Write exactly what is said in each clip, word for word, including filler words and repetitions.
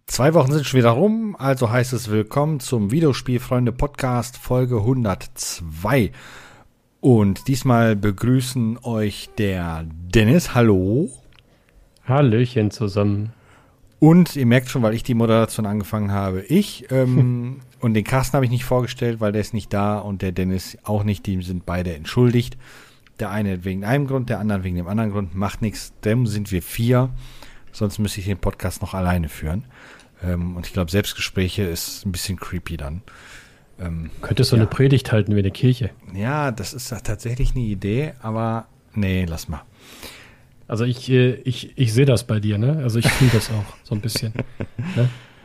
Zwei Wochen sind schon wieder rum, also heißt es willkommen zum Videospielfreunde-Podcast Folge hundertzwei. Und diesmal begrüßen euch der Dennis, hallo. Hallöchen zusammen. Und ihr merkt schon, weil ich die Moderation angefangen habe, ich. Ähm, und den Carsten habe ich nicht vorgestellt, weil der ist nicht da und der Dennis auch nicht. Die sind beide entschuldigt. Der eine wegen einem Grund, der andere wegen dem anderen Grund. Macht nichts, dem sind wir vier. Sonst müsste ich den Podcast noch alleine führen. Ähm, und ich glaube, Selbstgespräche ist ein bisschen creepy dann. Ähm, Könntest du ja eine Predigt halten wie eine Kirche? Ja, das ist ja tatsächlich eine Idee, aber nee, lass mal. Also ich, äh, ich, ich sehe das bei dir, ne? Also ich fühle das auch so ein bisschen. Ne?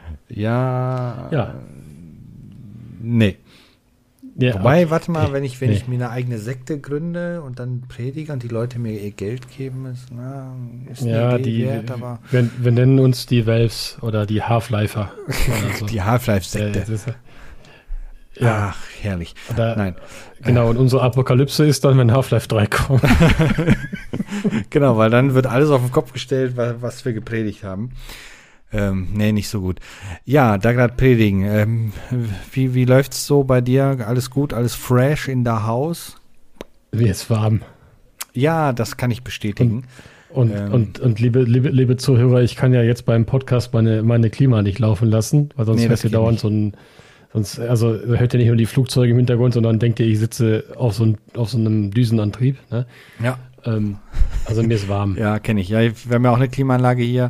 Ja. Ja. Nee. Ja, Wobei, okay. warte mal, Nee, wenn ich, wenn nee. ich mir eine eigene Sekte gründe und dann predige und die Leute mir ihr Geld geben, ist, na, ist eine Ja, Idee die, wert, aber wir, wir nennen uns die Valves oder die Half-Lifer. Oder so. die Half-Life-Sekte. Äh, das ist- ja, Ach, herrlich. da, Nein. genau. Und unsere Apokalypse ist dann, wenn Half-Life drei kommt. Genau, weil dann wird alles auf den Kopf gestellt, was, was wir gepredigt haben. Ähm, nee, nicht so gut. Ja, da gerade predigen. Ähm, wie, wie läuft's so bei dir? Alles gut? Alles fresh in der Haus? Mir ist warm. Ja, das kann ich bestätigen. Und, Ähm. und, und liebe, liebe, liebe Zuhörer, ich kann ja jetzt beim Podcast meine, meine Klima nicht laufen lassen, weil sonst Nee, hört das ihr geht dauernd nicht. so ein, sonst, also hört ihr nicht nur die Flugzeuge im Hintergrund, sondern denkt ihr, ich sitze auf so, ein, auf so einem Düsenantrieb. Ne? Ja. Ähm, also mir ist warm. Ja, kenne ich. Ja, wir haben ja auch eine Klimaanlage hier.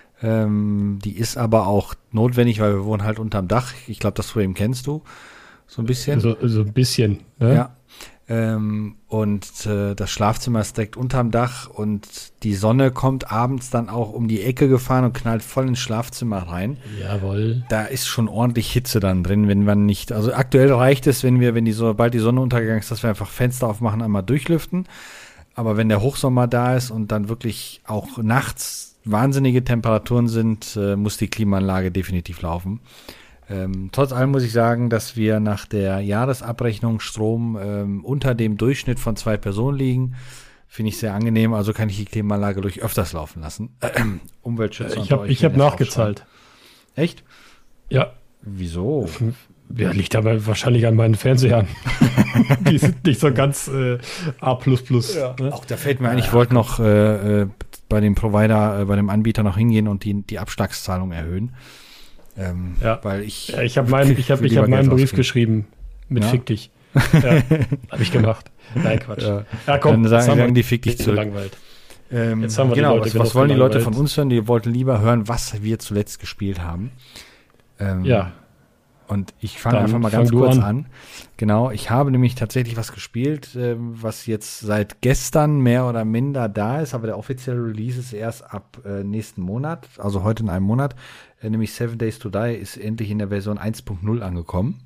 Ähm, die ist aber auch notwendig, weil wir wohnen halt unterm Dach. Ich glaube, das Problem kennst du. So ein bisschen. So, so ein bisschen. Ne? Ja. Ähm, und äh, das Schlafzimmer ist direkt unterm Dach und die Sonne kommt abends dann auch um die Ecke gefahren und knallt voll ins Schlafzimmer rein. Jawohl. Da ist schon ordentlich Hitze dann drin, wenn man nicht, also aktuell reicht es, wenn wir, wenn die so, bald die Sonne untergegangen ist, dass wir einfach Fenster aufmachen, einmal durchlüften. Aber wenn der Hochsommer da ist und dann wirklich auch nachts wahnsinnige Temperaturen sind, äh, muss die Klimaanlage definitiv laufen. Ähm, trotz allem muss ich sagen, dass wir nach der Jahresabrechnung Strom ähm, unter dem Durchschnitt von zwei Personen liegen. Finde ich sehr angenehm, also kann ich die Klimaanlage durch öfters laufen lassen. Äh, äh, Umweltschützer Ich unter habe euch ich hab werden jetzt nachgezahlt. aufschreien. Echt? Ja. Wieso? Ja, liegt aber wahrscheinlich an meinen Fernsehern. Die sind nicht so ganz äh, A plus plus. Ja. Ne? Auch da fällt mir ein, ich wollte noch äh, äh, bei dem Provider, äh, bei dem Anbieter noch hingehen und die, die Abschlagszahlung erhöhen. Ähm, Ja. Weil ich. Ja, ich habe meinen ich hab, will ich lieber hab meinen Geld Brief ausgeben. geschrieben mit Ja? Fick dich. Ja, habe ich gemacht. Nein, Quatsch. Ja. Ja, komm, Dann sagen, jetzt haben wir sagen die Fick dich dich zurück. gelangweilt. Ähm, Jetzt haben wir die genau, Leute was, genug was wollen die Leute gelangweilt. von uns hören? Die wollten lieber hören, was wir zuletzt gespielt haben. Ähm, Ja, Und ich fange Dann einfach mal fang ganz du kurz an. an. Genau, ich habe nämlich tatsächlich was gespielt, ähm, was jetzt seit gestern mehr oder minder da ist, aber der offizielle Release ist erst ab äh, nächsten Monat, also heute in einem Monat, äh, nämlich Seven Days to Die ist endlich in der Version eins Punkt null angekommen.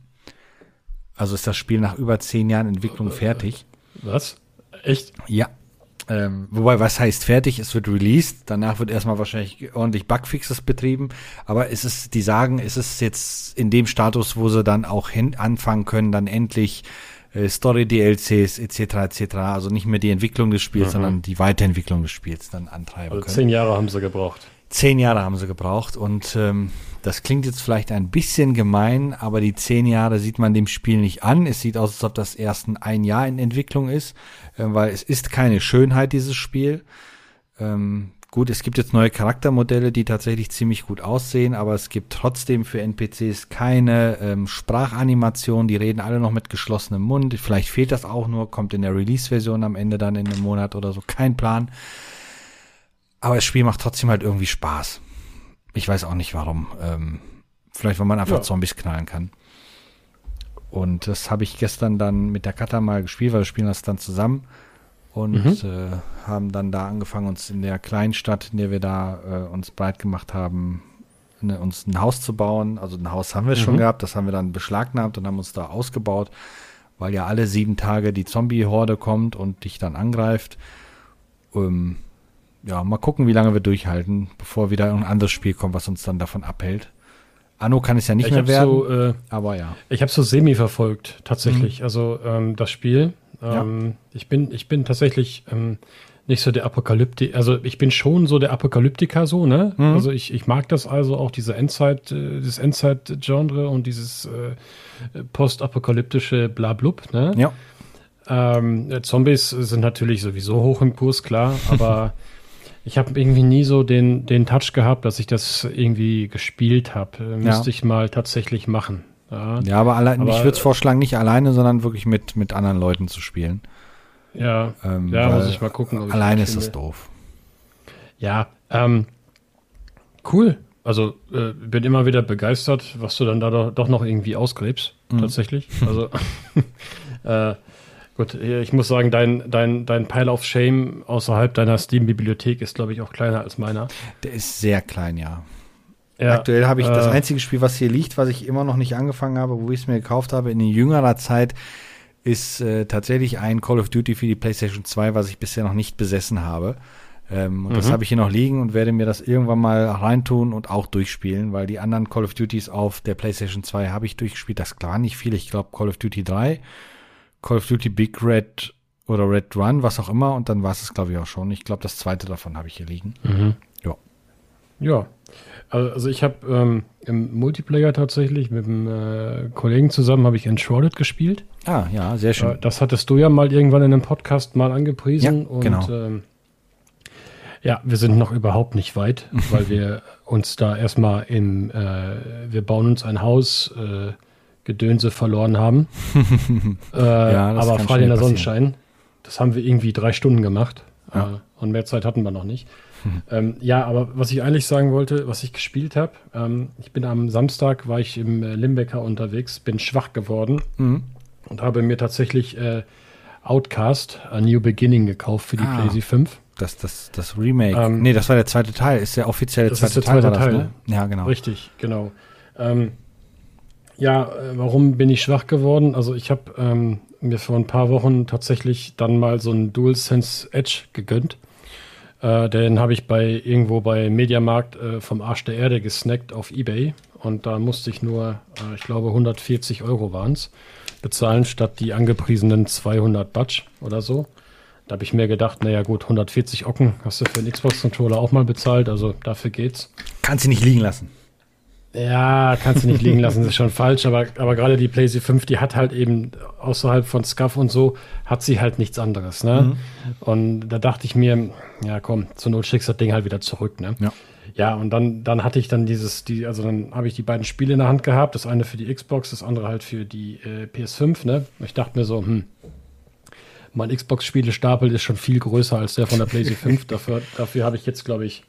Also ist das Spiel nach über zehn Jahren Entwicklung fertig. was? Echt? Ja. Ähm, wobei, was heißt fertig? Es wird released. Danach wird erstmal wahrscheinlich ordentlich Bugfixes betrieben. Aber es ist, die sagen, es ist jetzt in dem Status, wo sie dann auch hin anfangen können, dann endlich äh, Story-D L Cs et cetera et cetera. Also nicht mehr die Entwicklung des Spiels, Mhm. sondern die Weiterentwicklung des Spiels dann antreiben Also können. zehn Jahre haben sie gebraucht. Zehn Jahre haben sie gebraucht und ähm, das klingt jetzt vielleicht ein bisschen gemein, aber die zehn Jahre sieht man dem Spiel nicht an. Es sieht aus, als ob das erst ein, ein Jahr in Entwicklung ist, äh, weil es ist keine Schönheit, dieses Spiel. Ähm, gut, es gibt jetzt neue Charaktermodelle, die tatsächlich ziemlich gut aussehen, aber es gibt trotzdem für N P Cs keine ähm, Sprachanimation. Die reden alle noch mit geschlossenem Mund. Vielleicht fehlt das auch nur, kommt in der Release-Version am Ende dann in einem Monat oder so. Kein Plan. Aber das Spiel macht trotzdem halt irgendwie Spaß. Ich weiß auch nicht warum. Ähm, vielleicht, weil man einfach Ja. Zombies knallen kann. Und das habe ich gestern dann mit der Katha mal gespielt, weil wir spielen das dann zusammen. Und Mhm. äh, haben dann da angefangen, uns in der kleinen Stadt, in der wir da äh, uns breit gemacht haben, ne, uns ein Haus zu bauen. Also ein Haus haben wir schon Mhm. gehabt, das haben wir dann beschlagnahmt und haben uns da ausgebaut, weil ja alle sieben Tage die Zombie-Horde kommt und dich dann angreift. Ähm, Ja, mal gucken, wie lange wir durchhalten, bevor wieder ein anderes Spiel kommt, was uns dann davon abhält. Anno kann es ja nicht ich mehr habe werden, so, äh, aber ja. ich habe so semi verfolgt tatsächlich. Also ähm, das Spiel. Ähm, Ja. Ich bin, ich bin tatsächlich ähm, nicht so der Apokalyptiker, also ich bin schon so der Apokalyptiker so, ne? Mhm. Also ich, ich mag das also auch, diese Endzeit, äh, das Endzeit-Genre und dieses äh, postapokalyptische Blablub, ne? Ja. Ähm, Zombies sind natürlich sowieso hoch im Kurs, klar, aber ich habe irgendwie nie so den, den Touch gehabt, dass ich das irgendwie gespielt habe. Äh, müsste Ja. ich mal tatsächlich machen. Ja, Ja, aber, allein, Aber- ich würde es vorschlagen, nicht alleine, sondern wirklich mit, mit anderen Leuten zu spielen. ja, Ähm, ja weil muss ich mal gucken. Ob ich Alleine das ist das finde. doof. Ja, ähm, cool. Also äh, bin immer wieder begeistert, was du dann da doch, doch noch irgendwie ausgräbst, Mhm. tatsächlich. Also äh, gut, ich muss sagen, dein, dein, dein Pile of Shame außerhalb deiner Steam-Bibliothek ist, glaube ich, auch kleiner als meiner. Der ist sehr klein, ja. Ja, Aktuell habe ich das äh, einzige Spiel, was hier liegt, was ich immer noch nicht angefangen habe, wo ich es mir gekauft habe, in jüngerer Zeit, ist äh, tatsächlich ein Call of Duty für die PlayStation zwei, was ich bisher noch nicht besessen habe. Ähm, und das Mhm. habe ich hier noch liegen und werde mir das irgendwann mal reintun und auch durchspielen, weil die anderen Call of Duties auf der PlayStation zwei habe ich durchgespielt. Das war nicht viel. Ich glaube Call of Duty drei, Call of Duty Big Red oder Red Run, was auch immer. Und dann war es es, glaube ich, auch schon. Ich glaube, das zweite davon habe ich hier liegen. Mhm. Ja. Ja, also also ich habe ähm, im Multiplayer tatsächlich mit einem äh, Kollegen zusammen habe ich Enshrouded gespielt. Ah, ja, sehr Äh, schön. das hattest du ja mal irgendwann in einem Podcast mal angepriesen. Ja, und genau. ähm, ja, wir sind noch überhaupt nicht weit, weil wir uns da erstmal im, äh, wir bauen uns ein Haus, äh, Gedönse verloren haben. äh, Ja, das aber kann Freitag in der schnell passieren. Sonnenschein, das haben wir irgendwie drei Stunden gemacht. Ja. Äh, und mehr Zeit hatten wir noch nicht. Ähm, ja, aber was ich eigentlich sagen wollte, was ich gespielt habe, ähm, ich bin am Samstag, war ich im äh, Limbecker unterwegs, bin schwach geworden Mhm. und habe mir tatsächlich äh, Outcast, A New Beginning gekauft für die Ah. PlayStation fünf. Das, das, das Remake. Ähm, nee, das war der zweite Teil. Ist der offizielle Das zweite ist der Teil, zweite war das, Teil, ne? Ja, genau. Richtig, genau. Ähm, ja, äh, warum bin ich schwach geworden? Also ich habe ähm, mir vor ein paar Wochen tatsächlich dann mal so einen DualSense Edge gegönnt. Äh, den habe ich bei irgendwo bei Mediamarkt äh, vom Arsch der Erde gesnackt auf eBay. Und da musste ich nur, äh, ich glaube hundertvierzig Euro waren es, bezahlen, statt die angepriesenen zweihundert Batsch oder so. Da habe ich mir gedacht, naja gut, hundertvierzig Ocken hast du für einen Xbox-Controller auch mal bezahlt, also dafür geht's. Kannst du nicht liegen lassen. Ja, kannst du nicht liegen lassen, das ist schon falsch, aber, aber gerade die PlayStation fünf, die hat halt eben außerhalb von Scuff und so, hat sie halt nichts anderes, ne? Mhm. Und da dachte ich mir, ja komm, zur Not schickst du das Ding halt wieder zurück, ne? Ja. Ja, und dann, dann hatte ich dann dieses, die, also dann habe ich die beiden Spiele in der Hand gehabt, das eine für die Xbox, das andere halt für die äh, P S fünf, ne? Ich dachte mir so, hm, mein Xbox-Spielestapel ist schon viel größer als der von der PlayStation fünf, dafür, dafür habe ich jetzt, glaube ich,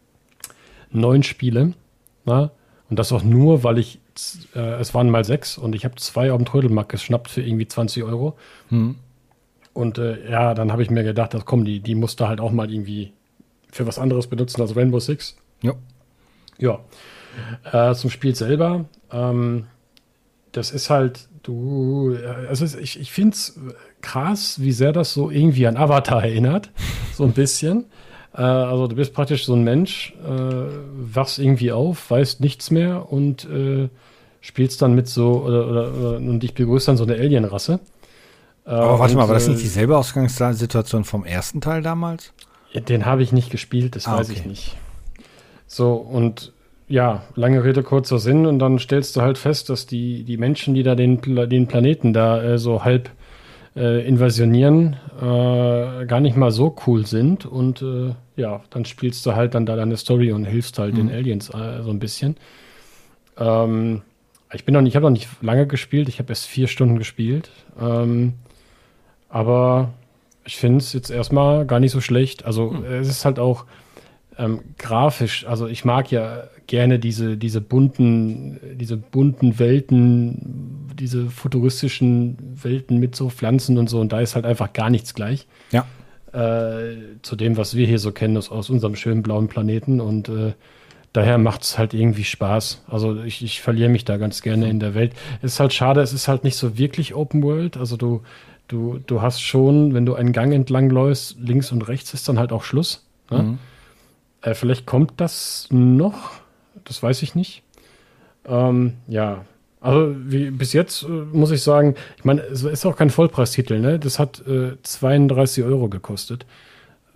neun Spiele, ne? Und das auch nur, weil ich, äh, es waren mal sechs und ich habe zwei auf dem Trödelmarkt geschnappt für irgendwie zwanzig Euro. Mhm. Und äh, ja, dann habe ich mir gedacht, dass, komm, die, die musst du halt auch mal irgendwie für was anderes benutzen als Rainbow Six. Ja. Ja. Äh, zum Spiel selber. Ähm, das ist halt, du, äh, also es- ich, ich finde es krass, wie sehr das so irgendwie an Avatar erinnert. So ein bisschen. Äh, also du bist praktisch so ein Mensch, äh, wachst irgendwie auf, weißt nichts mehr und äh, spielst dann mit so, oder, oder, oder und dich begrüßt dann so eine Alien-Rasse. Äh, Aber warte und, mal, war das äh, nicht dieselbe Ausgangssituation vom ersten Teil damals? Den habe ich nicht gespielt, das Ah, weiß okay. ich nicht. So, und ja, lange Rede, kurzer Sinn. Und dann stellst du halt fest, dass die, die Menschen, die da den, Pla- den Planeten da äh, so halb äh, invasionieren, äh, gar nicht mal so cool sind. Und äh, ja, dann spielst du halt dann da deine Story und hilfst halt den Aliens äh, so ein bisschen. Ähm, ich bin noch nicht, ich habe noch nicht lange gespielt, ich habe erst vier Stunden gespielt. Ähm, aber ich finde es jetzt erstmal gar nicht so schlecht. Also es ist halt auch ähm, grafisch, also ich mag ja gerne diese, diese bunten, diese bunten Welten, diese futuristischen Welten mit so Pflanzen und so, und da ist halt einfach gar nichts gleich. Ja. Äh, zu dem, was wir hier so kennen aus, aus unserem schönen blauen Planeten, und äh, daher macht es halt irgendwie Spaß. Also ich, ich verliere mich da ganz gerne in der Welt. Es ist halt schade, es ist halt nicht so wirklich Open World. Also du, du, du hast schon, wenn du einen Gang entlang läufst, links und rechts ist dann halt auch Schluss. Ne? Mhm. Äh, vielleicht kommt das noch, das weiß ich nicht. Ähm, ja, also wie, bis jetzt äh, muss ich sagen, ich meine, es ist auch kein Vollpreistitel, ne? Das hat äh, zweiunddreißig Euro gekostet.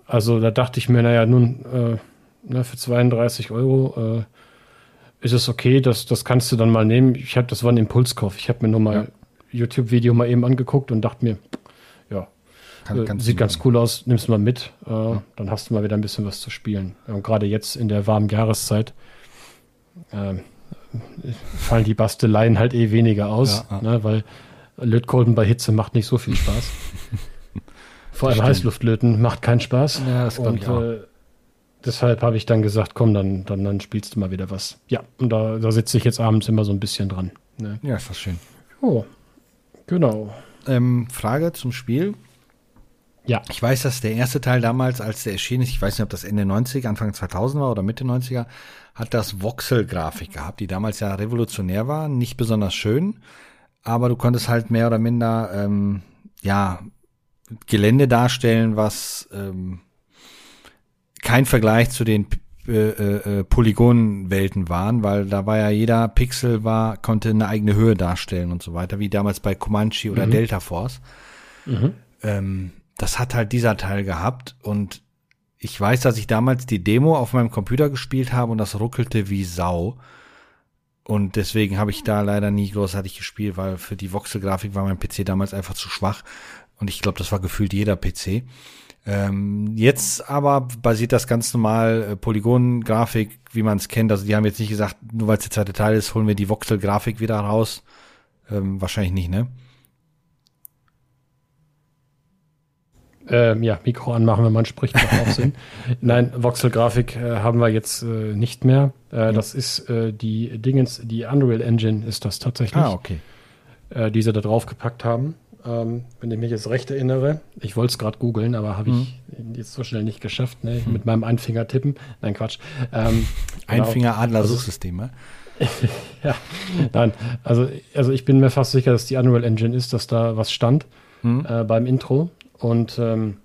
also da dachte ich mir, naja, nun äh, ne, für zweiunddreißig Euro äh, ist es okay, das, das kannst du dann mal nehmen. Ich hab, das war ein Impulskauf. Ich habe mir nur mal ja. YouTube-Video mal eben angeguckt und dachte mir, ja, Kann, äh, sieht ganz cool aus, nimmst du mal mit, äh, ja. dann hast du mal wieder ein bisschen was zu spielen. Und gerade jetzt in der warmen Jahreszeit äh, fallen die Basteleien halt eh weniger aus, ja, ja. Ne, weil Lötkolben bei Hitze macht nicht so viel Spaß. Vor allem Heißluftlöten macht keinen Spaß. Ja, das und äh, deshalb habe ich dann gesagt, komm, dann, dann, dann spielst du mal wieder was. Ja, und da, da sitze ich jetzt abends immer so ein bisschen dran. Ne? Ja, ist das schön. Oh, genau. Ähm, Frage zum Spiel. Ja. Ich weiß, dass der erste Teil damals, als der erschienen ist, ich weiß nicht, ob das Ende neunziger, Anfang zweitausend war oder Mitte neunziger, hat das Voxel-Grafik gehabt, die damals ja revolutionär war, nicht besonders schön, aber du konntest halt mehr oder minder, ähm, ja, Gelände darstellen, was ähm, kein Vergleich zu den äh, äh, Polygonwelten waren, weil da war ja jeder Pixel war, konnte eine eigene Höhe darstellen und so weiter, wie damals bei Comanche oder mhm. Delta Force. Mhm. Ähm, das hat halt dieser Teil gehabt und ich weiß, dass ich damals die Demo auf meinem Computer gespielt habe und das ruckelte wie Sau. Und deswegen habe ich da leider nie großartig gespielt, weil für die Voxel-Grafik war mein P C damals einfach zu schwach. Und ich glaube, das war gefühlt jeder P C. Ähm, jetzt aber basiert das ganz normal äh, Polygon-Grafik, wie man es kennt. Also die haben jetzt nicht gesagt, nur weil es der zweite Teil ist, holen wir die Voxel-Grafik wieder raus. Ähm, wahrscheinlich nicht, ne? Ähm, ja, Mikro anmachen, wenn man spricht, macht auch Sinn. Nein, Voxel-Grafik äh, haben wir jetzt äh, nicht mehr. Äh, ja. Das ist äh, die Dingens, die Unreal Engine ist das tatsächlich. Ah, okay. Äh, die sie da drauf gepackt haben. Ähm, wenn ich mich jetzt recht erinnere, ich wollte es gerade googeln, aber habe ich mhm. jetzt so schnell nicht geschafft, ne? Mhm. Mit meinem Einfinger tippen. Nein, Quatsch. Ähm, Einfinger-Adler-Suchsysteme. Ja, nein, also, also ich bin mir fast sicher, dass die Unreal Engine ist, dass da was stand mhm. äh, beim Intro. Und ähm,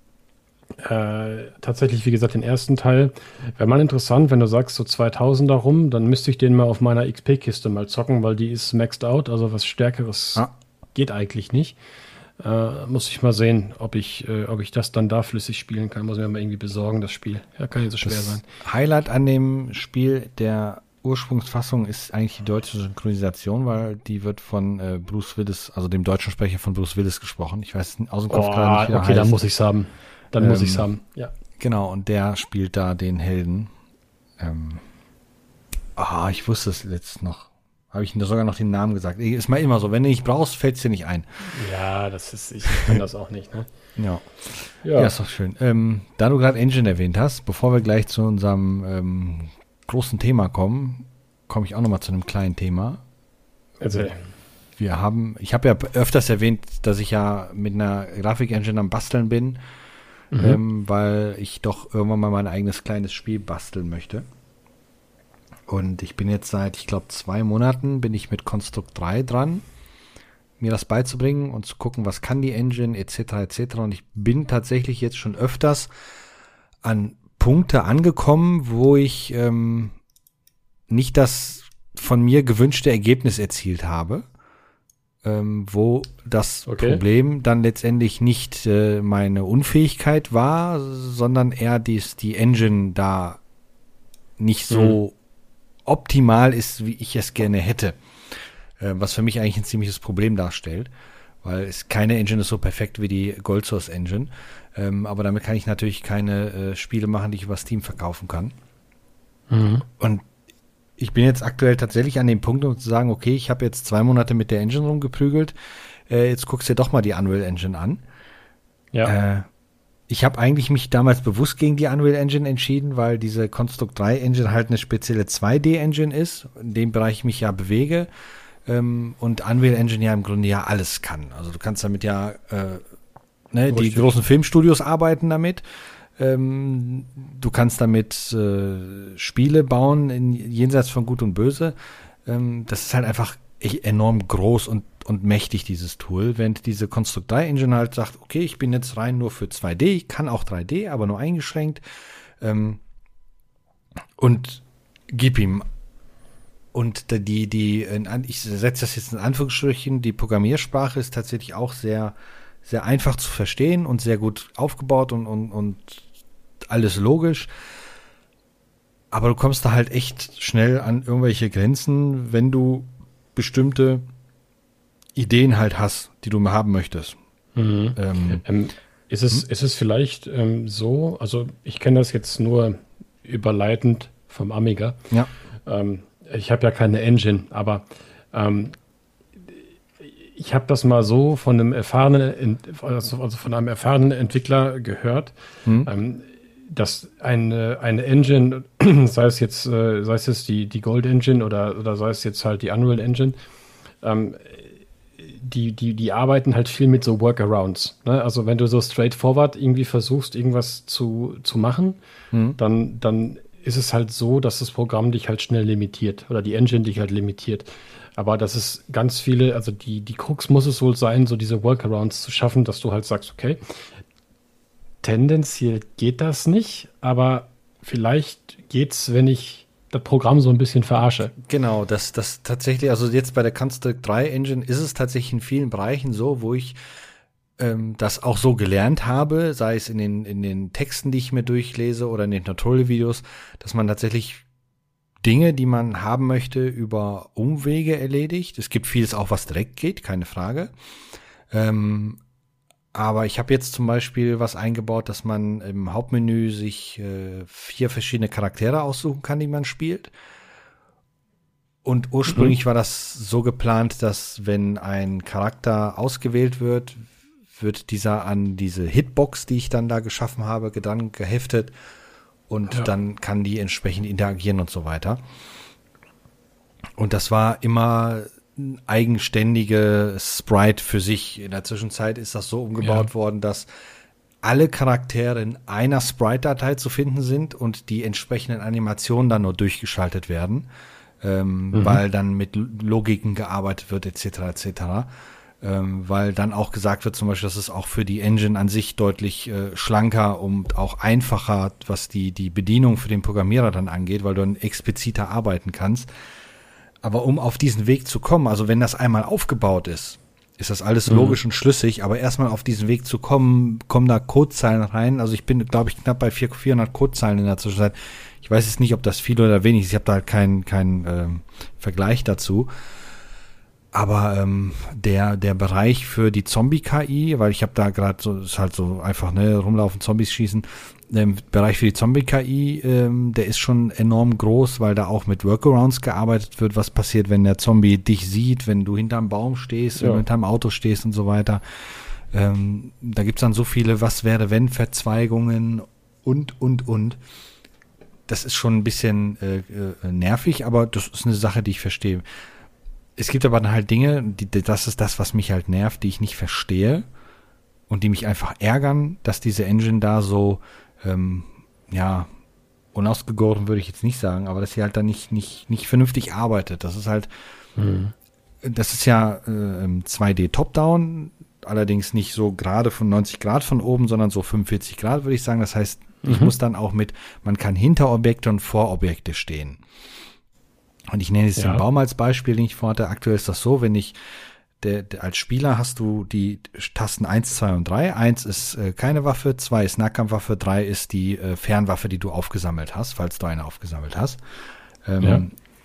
äh, tatsächlich, wie gesagt, den ersten Teil wäre mal interessant, wenn du sagst, so zweitausender rum, dann müsste ich den mal auf meiner X P-Kiste mal zocken, weil die ist maxed out, also was Stärkeres ah. geht eigentlich nicht. Äh, muss ich mal sehen, ob ich, äh, ob ich das dann da flüssig spielen kann. Muss ich mir mal irgendwie besorgen, das Spiel. Ja, kann nicht so schwer das sein. Highlight an dem Spiel der Ursprungsfassung ist eigentlich die deutsche Synchronisation, weil die wird von äh, Bruce Willis, also dem deutschen Sprecher von Bruce Willis gesprochen. Ich weiß aus dem Kopf oh, gerade nicht, wie er okay, heißt. dann muss ich's haben. Dann ähm, muss ich's haben, ja. Genau, und der spielt da den Helden. Ähm, ah, ich wusste es jetzt noch. Habe ich sogar noch den Namen gesagt. Ist mal immer so, wenn du nicht brauchst, fällt es dir nicht ein. Ja, das ist, ich kann das auch nicht, ne? Ja. Ja, ja, ist doch schön. Ähm, da du gerade Engine erwähnt hast, bevor wir gleich zu unserem ähm, großen Thema kommen, komme ich auch nochmal zu einem kleinen Thema. Erzähl. Wir haben, ich habe ja öfters erwähnt, dass ich ja mit einer Grafik-Engine am Basteln bin, mhm. ähm, weil ich doch irgendwann mal mein eigenes kleines Spiel basteln möchte. Und ich bin jetzt seit, ich glaube, zwei Monaten bin ich mit Construct drei dran, mir das beizubringen und zu gucken, was kann die Engine, et cetera, et cetera. Und ich bin tatsächlich jetzt schon öfters an Punkte angekommen, wo ich ähm, nicht das von mir gewünschte Ergebnis erzielt habe, ähm, wo das okay. Problem dann letztendlich nicht äh, meine Unfähigkeit war, sondern eher dies, die Engine da nicht so mhm. optimal ist, wie ich es gerne hätte. Äh, was für mich eigentlich ein ziemliches Problem darstellt, weil es keine Engine ist so perfekt wie die Gold Source Engine. Ähm, aber damit kann ich natürlich keine äh, Spiele machen, die ich über Steam verkaufen kann. Mhm. Und ich bin jetzt aktuell tatsächlich an dem Punkt, um zu sagen, okay, ich habe jetzt zwei Monate mit der Engine rumgeprügelt, äh, jetzt guckst du dir doch mal die Unreal Engine an. Ja. Äh, ich habe eigentlich mich damals bewusst gegen die Unreal Engine entschieden, weil diese Construct drei Engine halt eine spezielle zwei D Engine ist, in dem Bereich ich mich ja bewege, ähm, und Unreal Engine ja im Grunde ja alles kann. Also du kannst damit ja äh, ne, die großen Filmstudios arbeiten damit. Ähm, du kannst damit äh, Spiele bauen, in, jenseits von Gut und Böse. Ähm, das ist halt einfach enorm groß und, und mächtig, dieses Tool. Während diese Construct drei Engine halt sagt, okay, ich bin jetzt rein nur für zwei D, ich kann auch drei D, aber nur eingeschränkt. Ähm, und gib ihm. Und die, die, ich setze das jetzt in Anführungsstrichen, die Programmiersprache ist tatsächlich auch sehr, sehr einfach zu verstehen und sehr gut aufgebaut und, und, und alles logisch. Aber du kommst da halt echt schnell an irgendwelche Grenzen, wenn du bestimmte Ideen halt hast, die du haben möchtest. Mhm. Ähm, ähm, ist es, hm? ist es vielleicht ähm, so, also ich kenne das jetzt nur überleitend vom Amiga. Ja. Ähm, ich habe ja keine Engine, aber ähm, ich habe das mal so von einem erfahrenen, also von einem erfahrenen Entwickler gehört, hm. ähm, dass eine, eine Engine, sei es jetzt, äh, sei es jetzt die, die Gold Engine oder, oder sei es jetzt halt die Unreal Engine, ähm, die, die, die arbeiten halt viel mit so Workarounds. Ne? Also wenn du so straightforward irgendwie versuchst, irgendwas zu, zu machen, hm. dann, dann ist es halt so, dass das Programm dich halt schnell limitiert oder die Engine dich halt limitiert. Aber das ist ganz viele, also die, die Krux muss es wohl sein, so diese Workarounds zu schaffen, dass du halt sagst, okay, tendenziell geht das nicht, aber vielleicht geht's, wenn ich das Programm so ein bisschen verarsche. Genau, das, das tatsächlich, also jetzt bei der Counter-Strike drei Engine ist es tatsächlich in vielen Bereichen so, wo ich ähm, das auch so gelernt habe, sei es in den, in den Texten, die ich mir durchlese oder in den Tutorial-Videos, dass man tatsächlich Dinge, die man haben möchte, über Umwege erledigt. Es gibt vieles auch, was direkt geht, keine Frage. Ähm, aber ich habe jetzt zum Beispiel was eingebaut, dass man im Hauptmenü sich äh, vier verschiedene Charaktere aussuchen kann, die man spielt. Und ursprünglich mhm. war das so geplant, dass wenn ein Charakter ausgewählt wird, wird dieser an diese Hitbox, die ich dann da geschaffen habe, dann geheftet. Und ja. dann kann die entsprechend interagieren und so weiter. Und das war immer ein eigenständige Sprite für sich. In der Zwischenzeit ist das so umgebaut ja. worden, dass alle Charaktere in einer Sprite-Datei zu finden sind und die entsprechenden Animationen dann nur durchgeschaltet werden, ähm, mhm. weil dann mit Logiken gearbeitet wird, et cetera, et cetera. Ähm, weil dann auch gesagt wird, zum Beispiel, dass es auch für die Engine an sich deutlich äh, schlanker und auch einfacher, was die, die Bedienung für den Programmierer dann angeht, weil du dann expliziter arbeiten kannst. Aber um auf diesen Weg zu kommen, also wenn das einmal aufgebaut ist, ist das alles mhm. logisch und schlüssig, aber erstmal auf diesen Weg zu kommen, kommen da Codezeilen rein. Also ich bin, glaube ich, knapp bei vierhundert Codezeilen in der Zwischenzeit. Ich weiß jetzt nicht, ob das viel oder wenig ist. Ich habe da halt keinen keinen ähm, Vergleich dazu. Aber ähm, der der Bereich für die Zombie-K I, weil ich habe da gerade so, ist halt so einfach, ne, rumlaufen, Zombies schießen, ähm, Bereich für die Zombie-K I, ähm, der ist schon enorm groß, weil da auch mit Workarounds gearbeitet wird, was passiert, wenn der Zombie dich sieht, wenn du hinterm Baum stehst, ja. wenn du hinterm Auto stehst und so weiter. Ähm, da gibt's dann so viele Was-wäre-wenn-Verzweigungen und, und, und. Das ist schon ein bisschen äh, äh, nervig, aber das ist eine Sache, die ich verstehe. Es gibt aber dann halt Dinge, die, das ist das, was mich halt nervt, die ich nicht verstehe und die mich einfach ärgern, dass diese Engine da so, ähm, ja, unausgegoren würde ich jetzt nicht sagen, aber dass sie halt da nicht, nicht, nicht vernünftig arbeitet. Das ist halt, mhm. das ist ja äh, zwei D Top-Down, allerdings nicht so gerade von neunzig Grad von oben, sondern so fünfundvierzig Grad, würde ich sagen. Das heißt, mhm. ich muss dann auch mit, man kann hinter Objekte und vor Objekte stehen. Und ich nenne jetzt ja. den Baum als Beispiel, den ich vorhatte. Aktuell ist das so, wenn ich, der, der, als Spieler hast du die Tasten eins, zwei und drei. eins ist äh, keine Waffe, zwei ist Nahkampfwaffe, drei ist die äh, Fernwaffe, die du aufgesammelt hast, falls du eine aufgesammelt hast. Ähm, ja.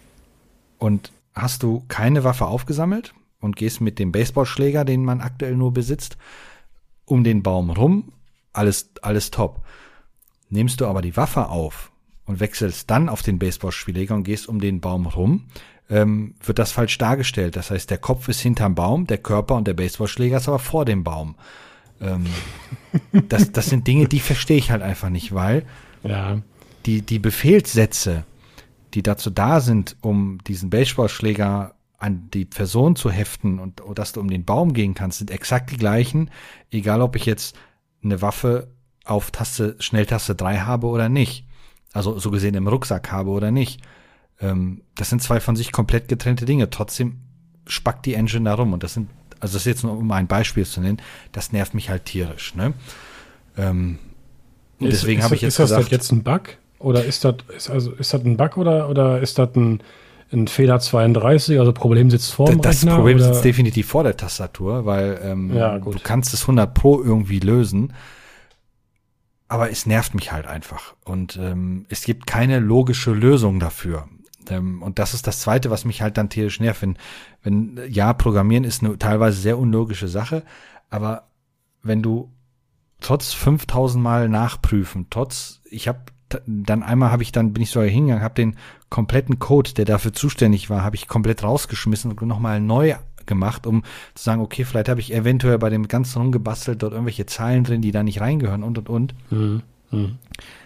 Und hast du keine Waffe aufgesammelt und gehst mit dem Baseballschläger, den man aktuell nur besitzt, um den Baum rum, alles, alles top. Nimmst du aber die Waffe auf und wechselst dann auf den Baseballschläger und gehst um den Baum rum, ähm, wird das falsch dargestellt. Das heißt, der Kopf ist hinterm Baum, der Körper und der Baseballschläger ist aber vor dem Baum. Ähm, das, das sind Dinge, die verstehe ich halt einfach nicht, weil ja. die, die Befehlssätze, die dazu da sind, um diesen Baseballschläger an die Person zu heften und, und dass du um den Baum gehen kannst, sind exakt die gleichen, egal ob ich jetzt eine Waffe auf Taste, Schnelltaste drei habe oder nicht. Also so gesehen im Rucksack habe oder nicht. Ähm, das sind zwei von sich komplett getrennte Dinge. Trotzdem spackt die Engine da rum. Und das sind, also das ist jetzt nur um ein Beispiel zu nennen, das nervt mich halt tierisch. Ne? Ähm, und ist, deswegen habe ich jetzt ist das gesagt, jetzt ein Bug? Oder ist das, ist, also, ist das ein Bug oder, oder ist das ein, ein Fehler zweiunddreißig? Also Problem sitzt vor dem das Rechner? Problem oder? sitzt definitiv vor der Tastatur, weil ähm, ja, gut. du kannst es hundert Pro irgendwie lösen. aber es nervt mich halt einfach. Und ähm, es gibt keine logische Lösung dafür. Ähm, und das ist das Zweite, was mich halt dann tierisch nervt. Wenn, wenn ja, Programmieren ist eine teilweise sehr unlogische Sache, aber wenn du trotz fünftausend Mal nachprüfen, trotz, ich habe dann einmal habe ich dann, bin ich sogar hingegangen, habe den kompletten Code, der dafür zuständig war, habe ich komplett rausgeschmissen und nochmal neu gemacht, um zu sagen, okay, vielleicht habe ich eventuell bei dem Ganzen rumgebastelt, dort irgendwelche Zahlen drin, die da nicht reingehören und, und, und. Mhm. Mhm.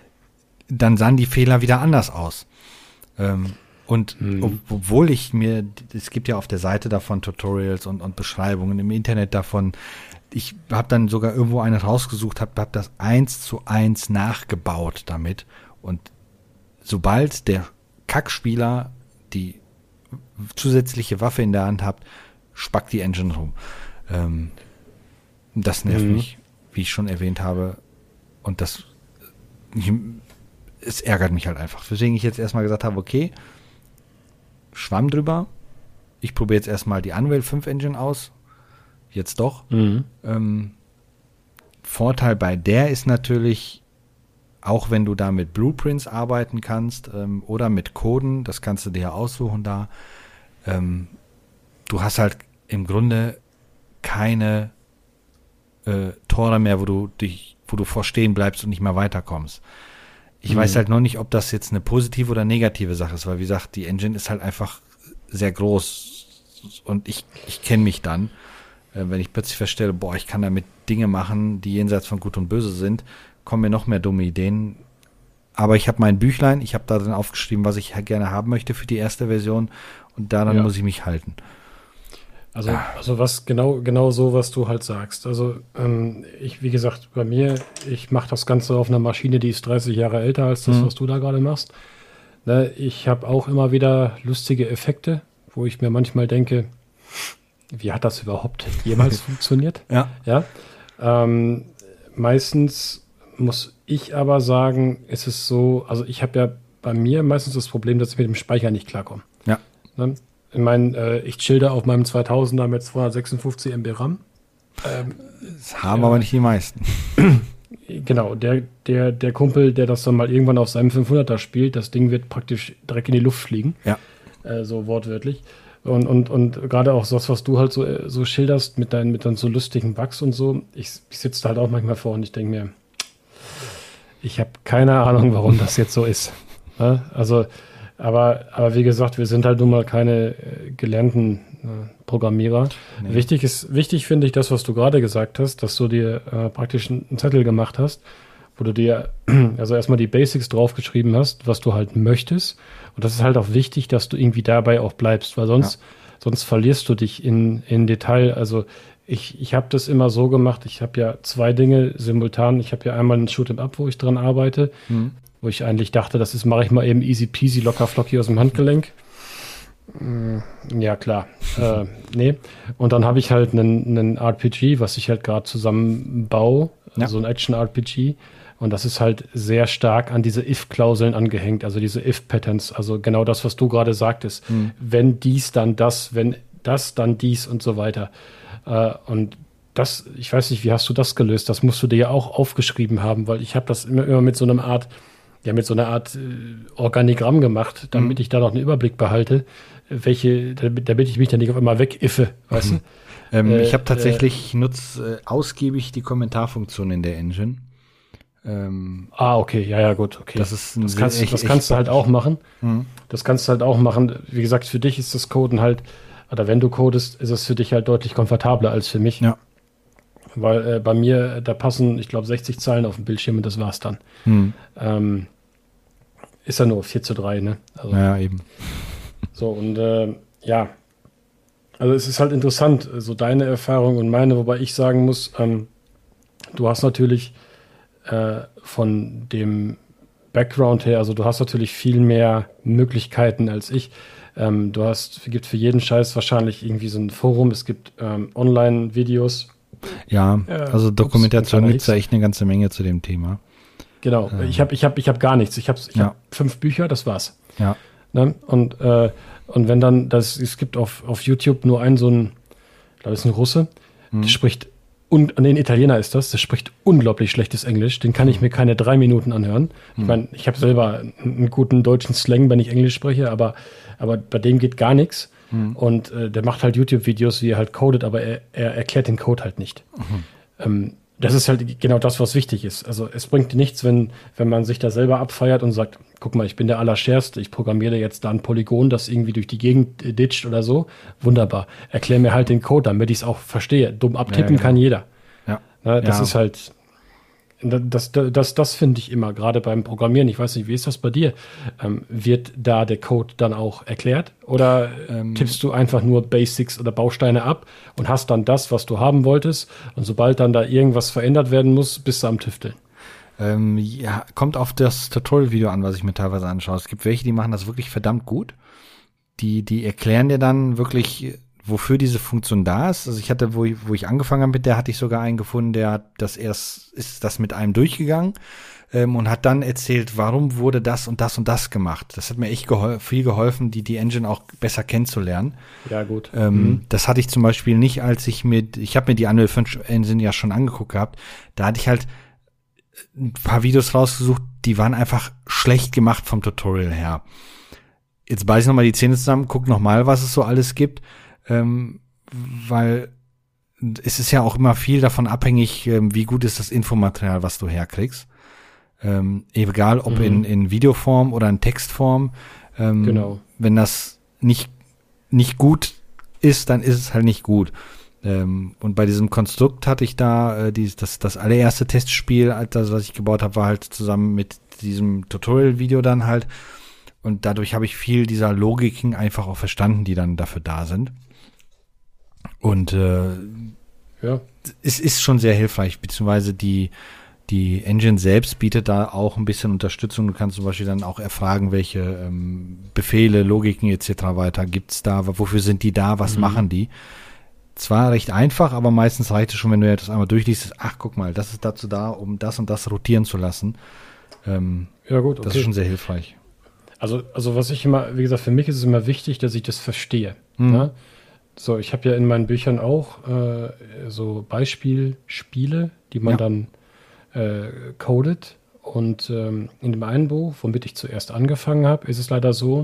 Dann sahen die Fehler wieder anders aus. Ähm, und mhm. ob, obwohl ich mir, es gibt ja auf der Seite davon Tutorials und, und Beschreibungen im Internet davon, ich habe dann sogar irgendwo eine rausgesucht, habe hab das eins zu eins nachgebaut damit. Und sobald der Kackspieler die zusätzliche Waffe in der Hand hat, spackt die Engine rum. Ähm, das nervt mhm. mich, wie ich schon erwähnt habe. Und das ich, es ärgert mich halt einfach. Deswegen ich jetzt erstmal gesagt habe, okay, Schwamm drüber. Ich probiere jetzt erstmal die Unreal fünf Engine aus. Jetzt doch. Mhm. Ähm, Vorteil bei der ist natürlich, auch wenn du da mit Blueprints arbeiten kannst ähm, oder mit Coden, das kannst du dir ja aussuchen da, ähm, du hast halt im Grunde keine äh, Tore mehr, wo du dich, wo du vorstehen bleibst und nicht mehr weiterkommst. Ich mhm. weiß halt noch nicht, ob das jetzt eine positive oder negative Sache ist, weil wie gesagt, die Engine ist halt einfach sehr groß und ich, ich kenne mich dann. Wenn ich plötzlich feststelle, boah, ich kann damit Dinge machen, die jenseits von Gut und Böse sind, kommen mir noch mehr dumme Ideen. Aber ich habe mein Büchlein, ich habe da dann aufgeschrieben, was ich gerne haben möchte für die erste Version und daran ja. muss ich mich halten. Also, also was genau, genau so, was du halt sagst. Also ähm, ich, wie gesagt, bei mir, ich mache das Ganze auf einer Maschine, die ist dreißig Jahre älter als das, mhm. was du da gerade machst. Ne, ich habe auch immer wieder lustige Effekte, wo ich mir manchmal denke, wie hat das überhaupt jemals funktioniert? Ja. ja? Ähm, meistens muss ich aber sagen, ist es so, also ich habe ja bei mir meistens das Problem, dass ich mit dem Speicher nicht klarkomme. Ja. Ne? Ich meine, äh, ich chill da auf meinem zweitausender mit zweihundertsechsundfünfzig Megabyte RAM. Ähm, das haben ja. aber nicht die meisten. Genau, der, der, der Kumpel, der das dann mal irgendwann auf seinem fünfhunderter spielt, das Ding wird praktisch direkt in die Luft fliegen. Ja. Äh, so wortwörtlich. Und, und, und gerade auch das, was du halt so, so schilderst mit deinen, mit deinen so lustigen Bugs und so. Ich, ich sitze da halt auch manchmal vor und ich denke mir, ich habe keine Ahnung, warum das jetzt so ist. Ja, also, aber, aber wie gesagt, wir sind halt nun mal keine äh, gelernten äh, Programmierer. Nee. Wichtig ist, wichtig finde ich das, was du gerade gesagt hast, dass du dir äh, praktisch einen Zettel gemacht hast, wo du dir also erstmal die Basics draufgeschrieben hast, was du halt möchtest. Und das ist halt auch wichtig, dass du irgendwie dabei auch bleibst, weil sonst, ja. sonst verlierst du dich in, in Detail. Also ich, ich habe das immer so gemacht, ich habe ja zwei Dinge simultan. Ich habe ja einmal ein Shoot'em-up, wo ich dran arbeite, mhm. wo ich eigentlich dachte, das ist, mache ich mal eben easy peasy, locker flocky aus dem Handgelenk. Ja, klar. äh, nee. Und dann habe ich halt einen, einen R P G, was ich halt gerade zusammenbaue, ja. so ein Action-R P G. Und das ist halt sehr stark an diese If-Klauseln angehängt, also diese If-Patterns, also genau das, was du gerade sagtest. Mhm. Wenn dies, dann das, wenn das, dann dies und so weiter. Äh, und das, ich weiß nicht, wie hast du das gelöst? Das musst du dir ja auch aufgeschrieben haben, weil ich habe das immer, immer mit so einer Art, ja, mit so einer Art äh, Organigramm gemacht, damit mhm. ich da noch einen Überblick behalte, welche, damit, damit ich mich dann nicht auf einmal wegiffe, weißt mhm. du? Ähm, äh, ich habe tatsächlich, äh, ich nutze äh, ausgiebig die Kommentarfunktion in der Engine. Ähm, ah, okay, ja, ja, gut, okay. Das, ist das kannst, echt, das kannst du halt auch machen. Mhm. Das kannst du halt auch machen. Wie gesagt, für dich ist das Coden halt, oder wenn du codest, ist es für dich halt deutlich komfortabler als für mich. Ja. Weil äh, bei mir, da passen, ich glaube, sechzig Zeilen auf dem Bildschirm und das war's dann. Mhm. Ähm, ist ja nur vier zu drei, ne? Also, ja, eben. So, und äh, ja, also es ist halt interessant, so deine Erfahrung und meine, wobei ich sagen muss, ähm, du hast natürlich von dem Background her, also du hast natürlich viel mehr Möglichkeiten als ich. Ähm, du hast, es gibt für jeden Scheiß wahrscheinlich irgendwie so ein Forum, es gibt ähm, Online-Videos. Ja, also Dokumentation gibt es da echt eine ganze Menge zu dem Thema. Genau, ähm. ich habe ich hab, ich hab gar nichts. Ich habe ich ja. hab fünf Bücher, das war's. Ja. Ne? Und, äh, und wenn dann, das, es gibt auf, auf YouTube nur einen so einen, ich glaube, das ist ein Russe, hm. der spricht und an den Italiener ist das, der spricht unglaublich schlechtes Englisch, den kann ich mir keine drei Minuten anhören. Ich meine, ich habe selber einen guten deutschen Slang, wenn ich Englisch spreche, aber, aber bei dem geht gar nichts. Mhm. Und äh, der macht halt YouTube-Videos, wie er halt codet, aber er, er erklärt den Code halt nicht. Mhm. Ähm, das ist halt genau das, was wichtig ist. Also es bringt nichts, wenn, wenn man sich da selber abfeiert und sagt, guck mal, ich bin der Allerscherste, ich programmiere jetzt da ein Polygon, das irgendwie durch die Gegend äh, ditcht oder so. Wunderbar. Erklär mir halt den Code, damit ich es auch verstehe. Dumm abtippen ja, genau. kann jeder. Ja. Na, das ja. ist halt, das, das, das, das finde ich immer, gerade beim Programmieren, ich weiß nicht, wie ist das bei dir? Ähm, wird da der Code dann auch erklärt? Oder ähm, tippst du einfach nur Basics oder Bausteine ab und hast dann das, was du haben wolltest? Und sobald dann da irgendwas verändert werden muss, bist du am Tüfteln. Ähm, ja, kommt auf das Tutorial-Video an, was ich mir teilweise anschaue. Es gibt welche, die machen das wirklich verdammt gut. Die, die erklären dir dann wirklich, wofür diese Funktion da ist. Also ich hatte, wo ich, wo ich angefangen habe mit der, hatte ich sogar einen gefunden, der hat das erst, ist das mit einem durchgegangen ähm, und hat dann erzählt, warum wurde das und das und das gemacht. Das hat mir echt gehol- viel geholfen, die, die Engine auch besser kennenzulernen. Ja, gut. Ähm, mhm. Das hatte ich zum Beispiel nicht, als ich mir, ich habe mir die Unreal fünf Engine ja schon angeguckt gehabt. Da hatte ich halt ein paar Videos rausgesucht, die waren einfach schlecht gemacht vom Tutorial her. Jetzt beiß ich nochmal die Zähne zusammen, guck nochmal, was es so alles gibt. Ähm, weil es ist ja auch immer viel davon abhängig, ähm, wie gut ist das Infomaterial, was du herkriegst. Ähm, egal, ob mhm. in, in Videoform oder in Textform. Ähm, genau. Wenn das nicht, nicht gut ist, dann ist es halt nicht gut. Ähm, und bei diesem Konstrukt hatte ich da, äh, dieses, das, das allererste Testspiel, das, was ich gebaut habe, war halt zusammen mit diesem Tutorial-Video dann halt. Und dadurch habe ich viel dieser Logiken einfach auch verstanden, die dann dafür da sind. Und äh, ja. es ist schon sehr hilfreich, beziehungsweise die, die Engine selbst bietet da auch ein bisschen Unterstützung. Du kannst zum Beispiel dann auch erfragen, welche ähm, Befehle, Logiken et cetera weiter gibt's da, wofür sind die da, was mhm. machen die. Zwar recht einfach, aber meistens reicht es schon, wenn du das einmal durchliest, ach guck mal, das ist dazu da, um das und das rotieren zu lassen. Ähm, ja gut, okay. Das ist schon sehr hilfreich. Also, also was ich immer, wie gesagt, für mich ist es immer wichtig, dass ich das verstehe. Mhm. Ne? So, ich habe ja in meinen Büchern auch äh, so Beispielspiele, die man ja. dann äh, codet. Und ähm, in dem einen Buch, womit ich zuerst angefangen habe, ist es leider so,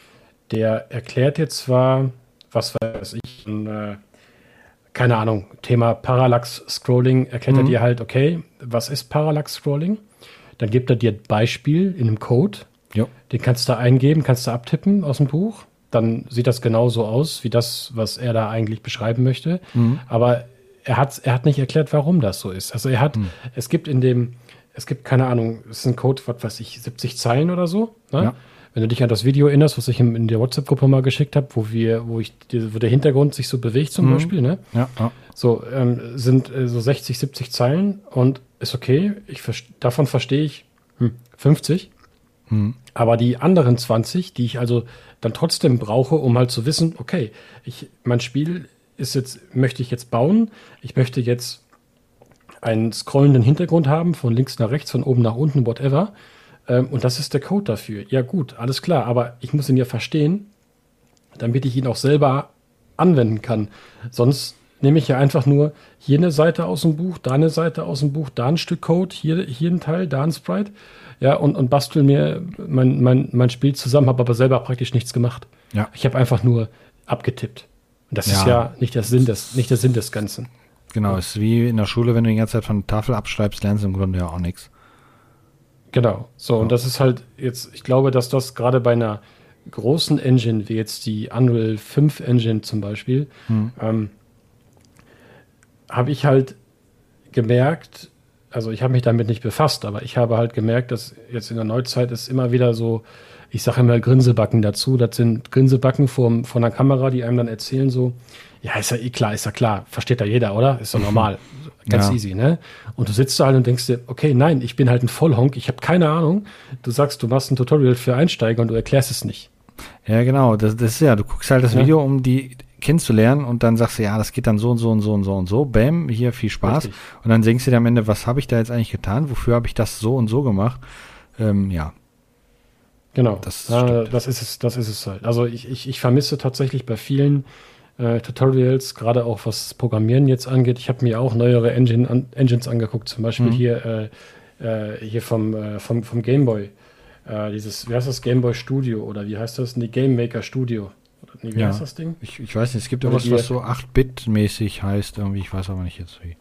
der erklärt dir zwar, was weiß ich, äh, keine Ahnung, Thema Parallax-Scrolling, erklärt mhm. er dir halt, okay, was ist Parallax-Scrolling? Dann gibt er dir ein Beispiel in einem Code, jo. den kannst du eingeben, kannst du abtippen aus dem Buch. Dann sieht das genauso aus, wie das, was er da eigentlich beschreiben möchte. Mhm. Aber er hat, er hat nicht erklärt, warum das so ist. Also er hat, mhm. es gibt in dem, es gibt, keine Ahnung, es ist ein Code, was weiß ich, siebzig Zeilen oder so. Ne? Ja. Wenn du dich an das Video erinnerst, was ich in der WhatsApp-Gruppe mal geschickt habe, wo wir, wo ich, wo der Hintergrund sich so bewegt zum mhm. Beispiel, ne? Ja, ja. So, ähm, sind äh, so sechzig, siebzig Zeilen und ist okay. Ich, davon verstehe ich hm, fünfzig. Mhm. Aber die anderen zwanzig, die ich also dann trotzdem brauche, um halt zu wissen, okay, ich, mein Spiel ist jetzt, möchte ich jetzt bauen, ich möchte jetzt einen scrollenden Hintergrund haben, von links nach rechts, von oben nach unten, whatever. Ähm, und das ist der Code dafür. Ja gut, alles klar, aber ich muss ihn ja verstehen, damit ich ihn auch selber anwenden kann. Sonst nehme ich ja einfach nur hier eine Seite aus dem Buch, da eine Seite aus dem Buch, da ein Stück Code, hier, hier ein Teil, da ein Sprite. Ja, und, und bastel mir mein, mein, mein Spiel zusammen, habe aber selber praktisch nichts gemacht. Ja. Ich habe einfach nur abgetippt. Und das ja. ist ja nicht der Sinn des, nicht der Sinn des Ganzen. Genau, ist wie in der Schule, wenn du die ganze Zeit von der Tafel abschreibst, lernst du im Grunde ja auch nichts. Genau, so, ja. und das ist halt jetzt, ich glaube, dass das gerade bei einer großen Engine, wie jetzt die Unreal fünf Engine zum Beispiel, hm. ähm, habe ich halt gemerkt, also ich habe mich damit nicht befasst, aber ich habe halt gemerkt, dass jetzt in der Neuzeit ist immer wieder so, ich sage immer Grinsebacken dazu, das sind Grinsebacken vor, vor einer Kamera, die einem dann erzählen so, ja, ist ja eh klar, ist ja klar, versteht ja jeder, oder? Ist doch normal, ganz ja. easy, ne? Und du sitzt da halt und denkst dir, okay, nein, ich bin halt ein Vollhonk, ich habe keine Ahnung. Du sagst, du machst ein Tutorial für Einsteiger und du erklärst es nicht. Ja, genau, das, das ist ja, du guckst halt das ja. Video, um die kennenzulernen und dann sagst du, ja, das geht dann so und so und so und so und so, bam, hier, viel Spaß. Richtig. Und dann denkst du dir am Ende, was habe ich da jetzt eigentlich getan? Wofür habe ich das so und so gemacht? Ähm, ja. Genau, das, äh, das ist es, das ist es halt. Also ich, ich, ich vermisse tatsächlich bei vielen äh, Tutorials, gerade auch was Programmieren jetzt angeht. Ich habe mir auch neuere Engine, an, Engines angeguckt, zum Beispiel mhm. hier, äh, äh, hier vom, äh, vom, vom Game Boy. Äh, dieses, wie heißt das, Game Boy Studio oder wie heißt das? Nee, Game Maker Studio. Nee, wie ja. heißt das Ding? Ich, ich weiß nicht, es gibt irgendwas, was so acht Bit mäßig heißt, irgendwie, ich weiß aber nicht jetzt wie.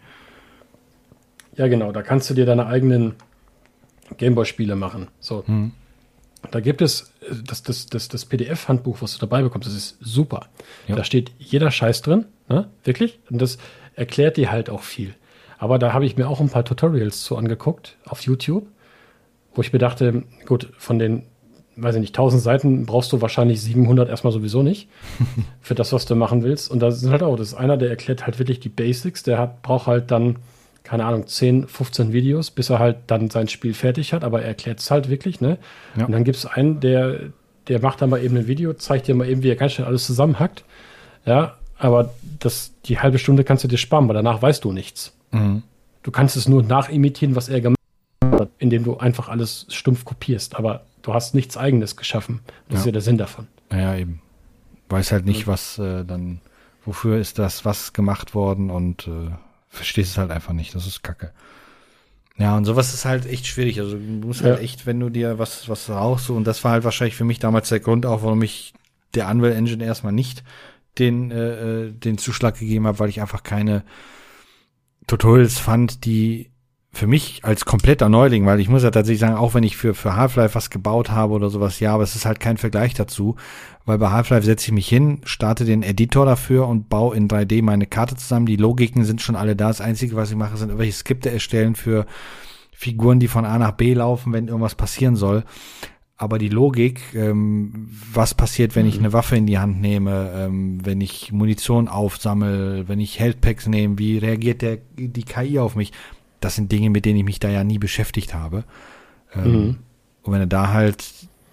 Ja, genau, da kannst du dir deine eigenen Gameboy-Spiele machen. So. Hm. Da gibt es das, das, das, das P D F-Handbuch, was du dabei bekommst, das ist super. Ja. Da steht jeder Scheiß drin, ne? Wirklich. Und das erklärt dir halt auch viel. Aber da habe ich mir auch ein paar Tutorials zu angeguckt auf YouTube, wo ich mir dachte, gut, von den, weiß ich nicht, tausend Seiten brauchst du wahrscheinlich siebenhundert erstmal sowieso nicht für das, was du machen willst. Und da sind halt auch, das ist einer, der erklärt halt wirklich die Basics, der hat, braucht halt dann keine Ahnung, zehn, fünfzehn Videos, bis er halt dann sein Spiel fertig hat, aber er erklärt es halt wirklich, ne? Ja. Und dann gibt es einen, der, der macht dann mal eben ein Video, zeigt dir mal eben, wie er ganz schnell alles zusammenhackt. Ja, aber das, die halbe Stunde kannst du dir sparen, weil danach weißt du nichts. Mhm. Du kannst es nur nachimitieren, was er gemacht hat, indem du einfach alles stumpf kopierst, aber du hast nichts Eigenes geschaffen. Das ja. ist ja der Sinn davon. Ja, eben. Weiß halt nicht, was äh, dann, wofür ist das, was gemacht worden und äh verstehst es halt einfach nicht. Das ist Kacke. Ja, und sowas ist halt echt schwierig. Also du musst halt ja. echt, wenn du dir was, was rauchst, und das war halt wahrscheinlich für mich damals der Grund auch, warum ich der Unreal Engine erstmal nicht den, äh, den Zuschlag gegeben habe, weil ich einfach keine Tutorials fand, die für mich als kompletter Neuling, weil ich muss ja tatsächlich sagen, auch wenn ich für, für Half-Life was gebaut habe oder sowas, ja, aber es ist halt kein Vergleich dazu, weil bei Half-Life setze ich mich hin, starte den Editor dafür und baue in drei D meine Karte zusammen. Die Logiken sind schon alle da. Das Einzige, was ich mache, sind irgendwelche Skripte erstellen für Figuren, die von A nach B laufen, wenn irgendwas passieren soll. Aber die Logik, ähm, was passiert, wenn ich eine Waffe in die Hand nehme, ähm, wenn ich Munition aufsammle, wenn ich Health-Packs nehme, wie reagiert der, die K I auf mich? Das sind Dinge, mit denen ich mich da ja nie beschäftigt habe. Ähm, mhm. Und wenn er da halt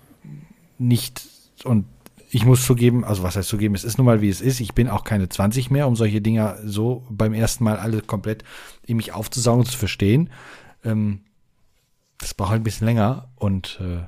nicht, und ich muss zugeben, also was heißt zugeben, es ist nun mal wie es ist, ich bin auch keine zwanzig mehr, um solche Dinger so beim ersten Mal alle komplett in mich aufzusaugen, zu verstehen. Ähm, das braucht halt ein bisschen länger und äh,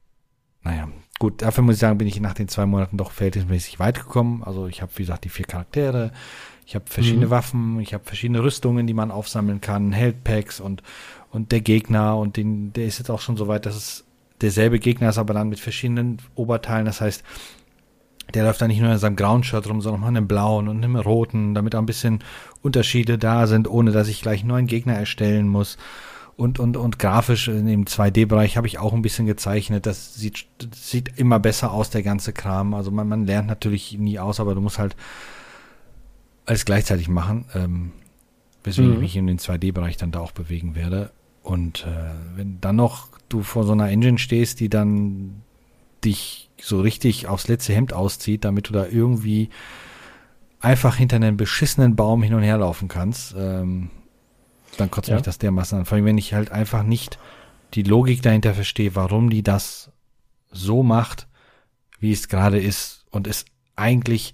naja, gut, dafür muss ich sagen, bin ich nach den zwei Monaten doch verhältnismäßig weit gekommen. Also ich habe, wie gesagt, die vier Charaktere, ich habe verschiedene mhm. Waffen, ich habe verschiedene Rüstungen, die man aufsammeln kann, Health-Packs und und der Gegner, und den, der ist jetzt auch schon so weit, dass es derselbe Gegner ist, aber dann mit verschiedenen Oberteilen. Das heißt, der läuft dann nicht nur in seinem grauen Shirt rum, sondern auch in einem blauen und einem roten, damit auch ein bisschen Unterschiede da sind, ohne dass ich gleich einen neuen Gegner erstellen muss. Und, und, und grafisch im zwei D-Bereich habe ich auch ein bisschen gezeichnet. Das sieht, das sieht immer besser aus, der ganze Kram. Also man, man lernt natürlich nie aus, aber du musst halt alles gleichzeitig machen. Ähm, weswegen mhm. ich mich in den zwei D-Bereich dann da auch bewegen werde. Und äh, wenn dann noch du vor so einer Engine stehst, die dann dich so richtig aufs letzte Hemd auszieht, damit du da irgendwie einfach hinter einem beschissenen Baum hin und her laufen kannst, ähm, dann kotzt ja. mich das dermaßen an. Vor allem, wenn ich halt einfach nicht die Logik dahinter verstehe, warum die das so macht, wie es gerade ist und es eigentlich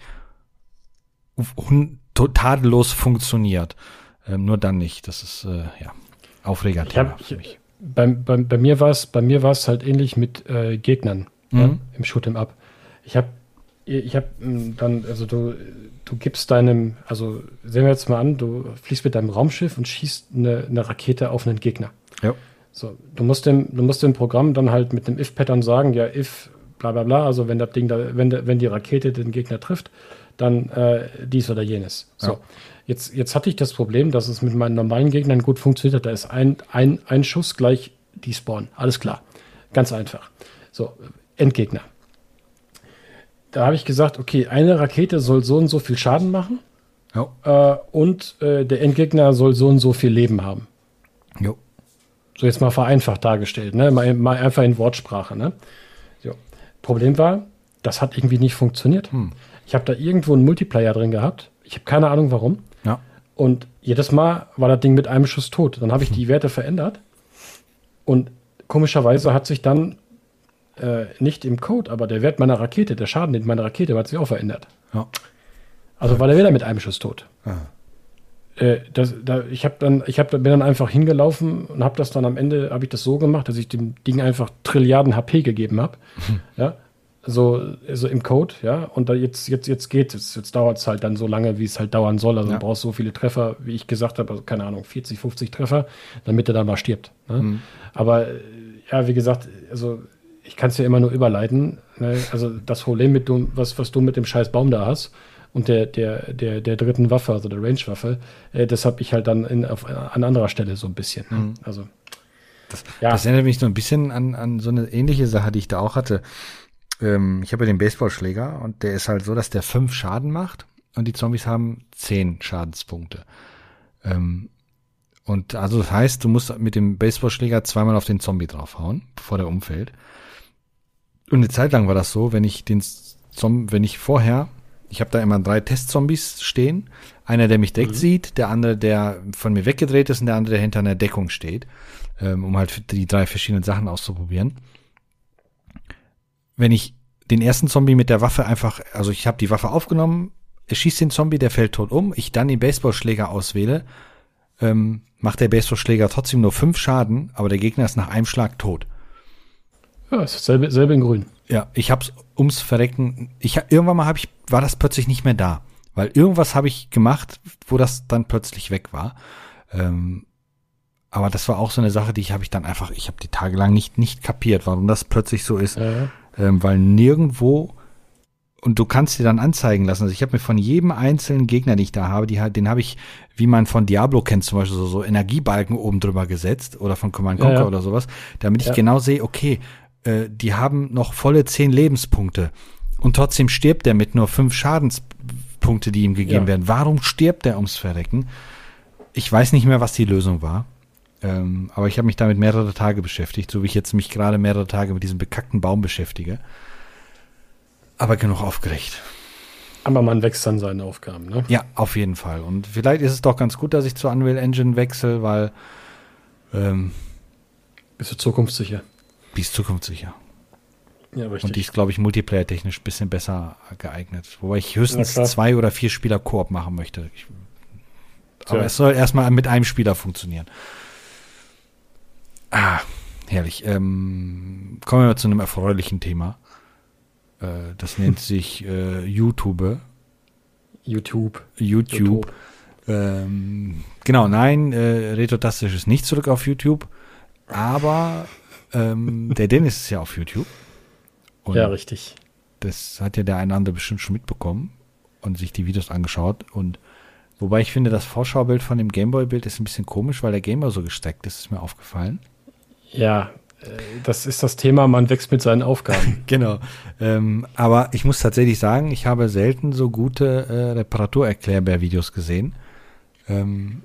tadellos funktioniert. Ähm, nur dann nicht. Das ist, äh, ja, Aufregerthema für mich. Bei, bei, bei mir war es bei mir war es halt ähnlich mit äh, Gegnern mhm. ja, im Shoot'em Up. Ich habe ich habe dann, also du du gibst deinem, also sehen wir jetzt mal an, du fliegst mit deinem Raumschiff und schießt eine, eine Rakete auf einen Gegner. Ja. So, du musst dem du musst dem Programm dann halt mit dem if-Pattern sagen, ja, if bla bla bla, also wenn das Ding da, wenn wenn die Rakete den Gegner trifft, dann äh, dies oder jenes. So. Ja. Jetzt, jetzt hatte ich das Problem, dass es mit meinen normalen Gegnern gut funktioniert hat. Da ist ein, ein, ein Schuss gleich die Spawn. Alles klar. Ganz einfach. So, Endgegner. Da habe ich gesagt, okay, eine Rakete soll so und so viel Schaden machen. Jo. Äh, und äh, der Endgegner soll so und so viel Leben haben. Jo. So jetzt mal vereinfacht dargestellt, ne? Mal, mal einfach in Wortsprache, ne? So. Problem war, das hat irgendwie nicht funktioniert. Hm. Ich habe da irgendwo einen Multiplayer drin gehabt. Ich habe keine Ahnung, warum. Ja. Und jedes Mal war das Ding mit einem Schuss tot. Dann habe ich die Werte verändert. Und komischerweise hat sich dann äh, nicht im Code, aber der Wert meiner Rakete, der Schaden in meiner Rakete, hat sich auch verändert. Ja. Also war der wieder mit einem Schuss tot. Äh, das, da, ich habe dann, ich hab, bin dann einfach hingelaufen und habe das dann am Ende, habe ich das so gemacht, dass ich dem Ding einfach Trilliarden H P gegeben habe. Ja. so, so im Code, ja, und da jetzt, jetzt, jetzt geht es, jetzt dauert es halt dann so lange, wie es halt dauern soll. Also Ja. du brauchst so viele Treffer, wie ich gesagt habe, also keine Ahnung, vierzig, fünfzig Treffer, damit er dann mal stirbt. Ne? Mhm. Aber äh, ja, wie gesagt, also ich kann es ja immer nur überleiten. Ne? Also das Problem mit du, was, was du mit dem scheiß Baum da hast und der, der, der, der dritten Waffe, also der Range-Waffe, äh, das habe ich halt dann in, auf, an anderer Stelle so ein bisschen. Ne? Mhm. Also Das, Ja. das erinnert mich so ein bisschen an, an so eine ähnliche Sache, die ich da auch hatte. Ähm, ich habe ja den Baseballschläger und der ist halt so, dass der fünf Schaden macht und die Zombies haben zehn Schadenspunkte. Ähm, und also das heißt, du musst mit dem Baseballschläger zweimal auf den Zombie draufhauen, bevor der umfällt. Und eine Zeit lang war das so, wenn ich den Zombie, wenn ich vorher, ich habe da immer drei Testzombies stehen, einer, der mich direkt Mhm. sieht, der andere, der von mir weggedreht ist und der andere, der hinter einer Deckung steht, ähm, um halt die drei verschiedenen Sachen auszuprobieren. Wenn ich den ersten Zombie mit der Waffe einfach, also ich habe die Waffe aufgenommen, er schießt den Zombie, der fällt tot um, ich dann den Baseballschläger auswähle, ähm, macht der Baseballschläger trotzdem nur fünf Schaden, aber der Gegner ist nach einem Schlag tot. ja, ist dasselbe, selbe in grün. Ja, ich hab's ums Verrecken, ich irgendwann mal habe ich, war das plötzlich nicht mehr da, weil irgendwas habe ich gemacht, wo das dann plötzlich weg war. Ähm, aber das war auch so eine Sache, die ich habe ich dann einfach, ich habe die tagelang nicht nicht kapiert, warum das plötzlich so ist. Ja, ja. Ähm, weil nirgendwo, und du kannst dir dann anzeigen lassen, also ich habe mir von jedem einzelnen Gegner, den ich da habe, die, den habe ich, wie man von Diablo kennt, zum Beispiel so, so Energiebalken oben drüber gesetzt oder von Command Ja, Conquer ja. oder sowas, damit ich Ja. genau sehe, okay, äh, die haben noch volle zehn Lebenspunkte und trotzdem stirbt der mit nur fünf Schadenspunkte, die ihm gegeben Ja. werden. Warum stirbt der ums Verrecken? Ich weiß nicht mehr, was die Lösung war. Ähm, aber ich habe mich damit mehrere Tage beschäftigt, so wie ich jetzt mich gerade mehrere Tage mit diesem bekackten Baum beschäftige. Aber genug aufgeregt. Aber man wächst an seinen Aufgaben, ne? Ja, auf jeden Fall. Und vielleicht ist es doch ganz gut, dass ich zur Unreal Engine wechsle, weil ähm, Bist du zukunftssicher? die ist zukunftssicher. Ja, richtig. Und die ist, glaube ich, multiplayer-technisch ein bisschen besser geeignet. Wobei ich höchstens Na klar. zwei oder vier Spieler Koop machen möchte. Ich, aber Tja. es soll erstmal mit einem Spieler funktionieren. Ah, herrlich. Ähm, kommen wir mal zu einem erfreulichen Thema. Äh, das nennt sich äh, YouTube. YouTube. YouTube. YouTube. Ähm, genau, nein, äh, Retrotastisch ist nicht zurück auf YouTube. Aber ähm, der Dennis ist ja auf YouTube. Und Ja, richtig. das hat ja der eine oder andere bestimmt schon mitbekommen und sich die Videos angeschaut. Und wobei ich finde, das Vorschaubild von dem Gameboy-Bild ist ein bisschen komisch, weil der Gameboy so gestreckt ist, ist mir aufgefallen. Ja, äh, das ist das Thema, man wächst mit seinen Aufgaben. Genau. Ähm, aber ich muss tatsächlich sagen, ich habe selten so gute äh, Reparaturerklärbär-Videos gesehen. Ähm,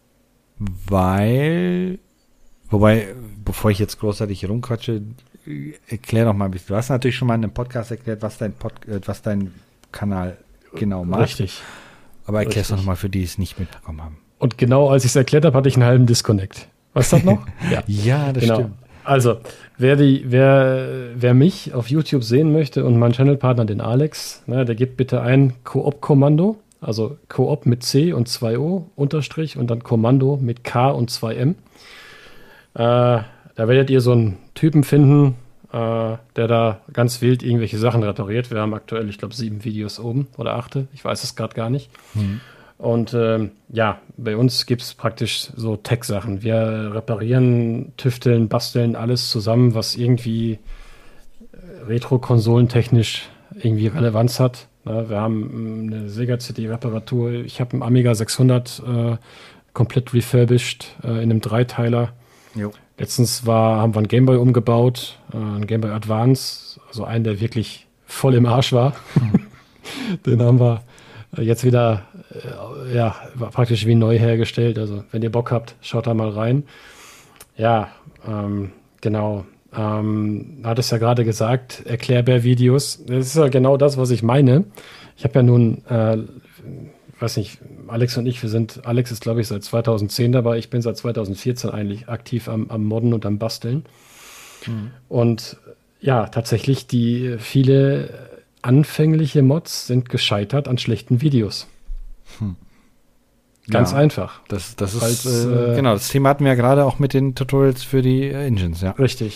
weil, wobei, bevor ich jetzt großartig rumquatsche, äh, erklär doch mal ein bisschen. Du hast natürlich schon mal in einem Podcast erklärt, was dein, Pod, äh, was dein Kanal genau macht. Richtig. Aber erklär's doch Richtig. nochmal für die, die es nicht mitbekommen haben. Und genau als ich es erklärt habe, hatte ich einen halben Disconnect. Weißt du das noch? Ja. Ja, das Genau. stimmt. Also, wer, die, wer, wer mich auf YouTube sehen möchte und meinen Channelpartner, den Alex, ne, der gibt bitte ein Koop-Kommando, also Koop mit C und zwei O, Unterstrich, und dann Kommando mit K und zwei M. Äh, da werdet ihr so einen Typen finden, äh, der da ganz wild irgendwelche Sachen repariert. Wir haben aktuell, ich glaube, sieben Videos oben oder achte, ich weiß es gerade gar nicht. Mhm. Und ähm, ja, bei uns gibt es praktisch so Tech-Sachen. Wir reparieren, tüfteln, basteln alles zusammen, was irgendwie äh, Retro-Konsolentechnisch irgendwie Relevanz hat. Ne, wir haben ähm, eine Sega C D-Reparatur. Ich habe einen Amiga sechshundert äh, komplett refurbished äh, in einem Dreiteiler. Jo. Letztens war, haben wir einen Gameboy umgebaut, äh, einen Gameboy Advance, also einen, der wirklich voll im Arsch war. Den haben wir äh, jetzt wieder äh, ja, war praktisch wie neu hergestellt. Also wenn ihr Bock habt, schaut da mal rein. Ja, ähm, genau. Ähm, hat es ja gerade gesagt, Erklärbär-Videos. Das ist ja genau das, was ich meine. Ich habe ja nun, äh, weiß nicht, Alex und ich, wir sind, Alex ist glaube ich seit zweitausendzehn dabei, ich bin seit zweitausendvierzehn eigentlich aktiv am, am Modden und am Basteln. Mhm. Und ja, tatsächlich, die viele anfängliche Mods sind gescheitert an schlechten Videos. Hm. Ganz Ja, einfach. Das, das ist, Als, äh, äh, genau, das Thema hatten wir ja gerade auch mit den Tutorials für die äh, Engines, ja. Richtig.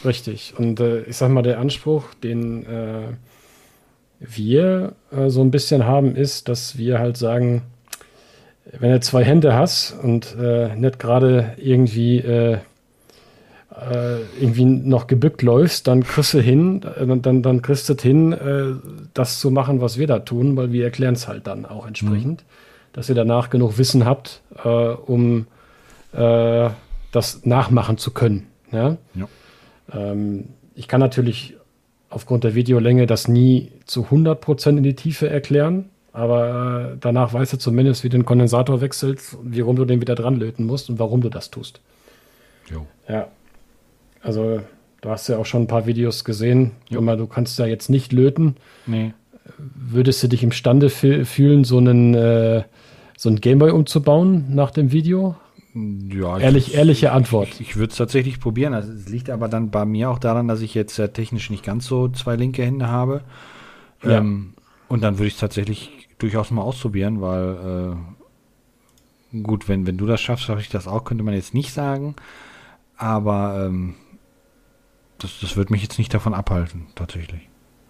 Richtig. Und äh, ich sag mal, der Anspruch, den äh, wir äh, so ein bisschen haben, ist, dass wir halt sagen, wenn du zwei Hände hast und äh, nicht gerade irgendwie äh, äh, irgendwie noch gebückt läufst, dann kriegst du hin, äh, dann, dann kriegst du hin, äh, das zu machen, was wir da tun, weil wir erklären es halt dann auch entsprechend, mhm. dass ihr danach genug Wissen habt, äh, um äh, das nachmachen zu können. Ja? Ja. Ähm, ich kann natürlich aufgrund der Videolänge das nie zu hundert Prozent in die Tiefe erklären, aber äh, danach weißt du zumindest, wie du den Kondensator wechselst, wie rum du den wieder dran löten musst und warum du das tust. Jo. Ja, also du hast ja auch schon ein paar Videos gesehen. Immer, du kannst ja jetzt nicht löten. Nee. Würdest du dich imstande f- fühlen, so einen, äh, so einen Gameboy umzubauen nach dem Video? Ja, Ehrlich, ich, ehrliche Antwort. Ich, ich würde es tatsächlich probieren. Also, es liegt aber dann bei mir auch daran, dass ich jetzt äh, technisch nicht ganz so zwei linke Hände habe. Ja. Ähm, und dann würde ich es tatsächlich durchaus mal ausprobieren, weil äh, gut, wenn, wenn du das schaffst, schaffe ich das auch, könnte man jetzt nicht sagen. Aber ähm, das, das wird mich jetzt nicht davon abhalten, tatsächlich.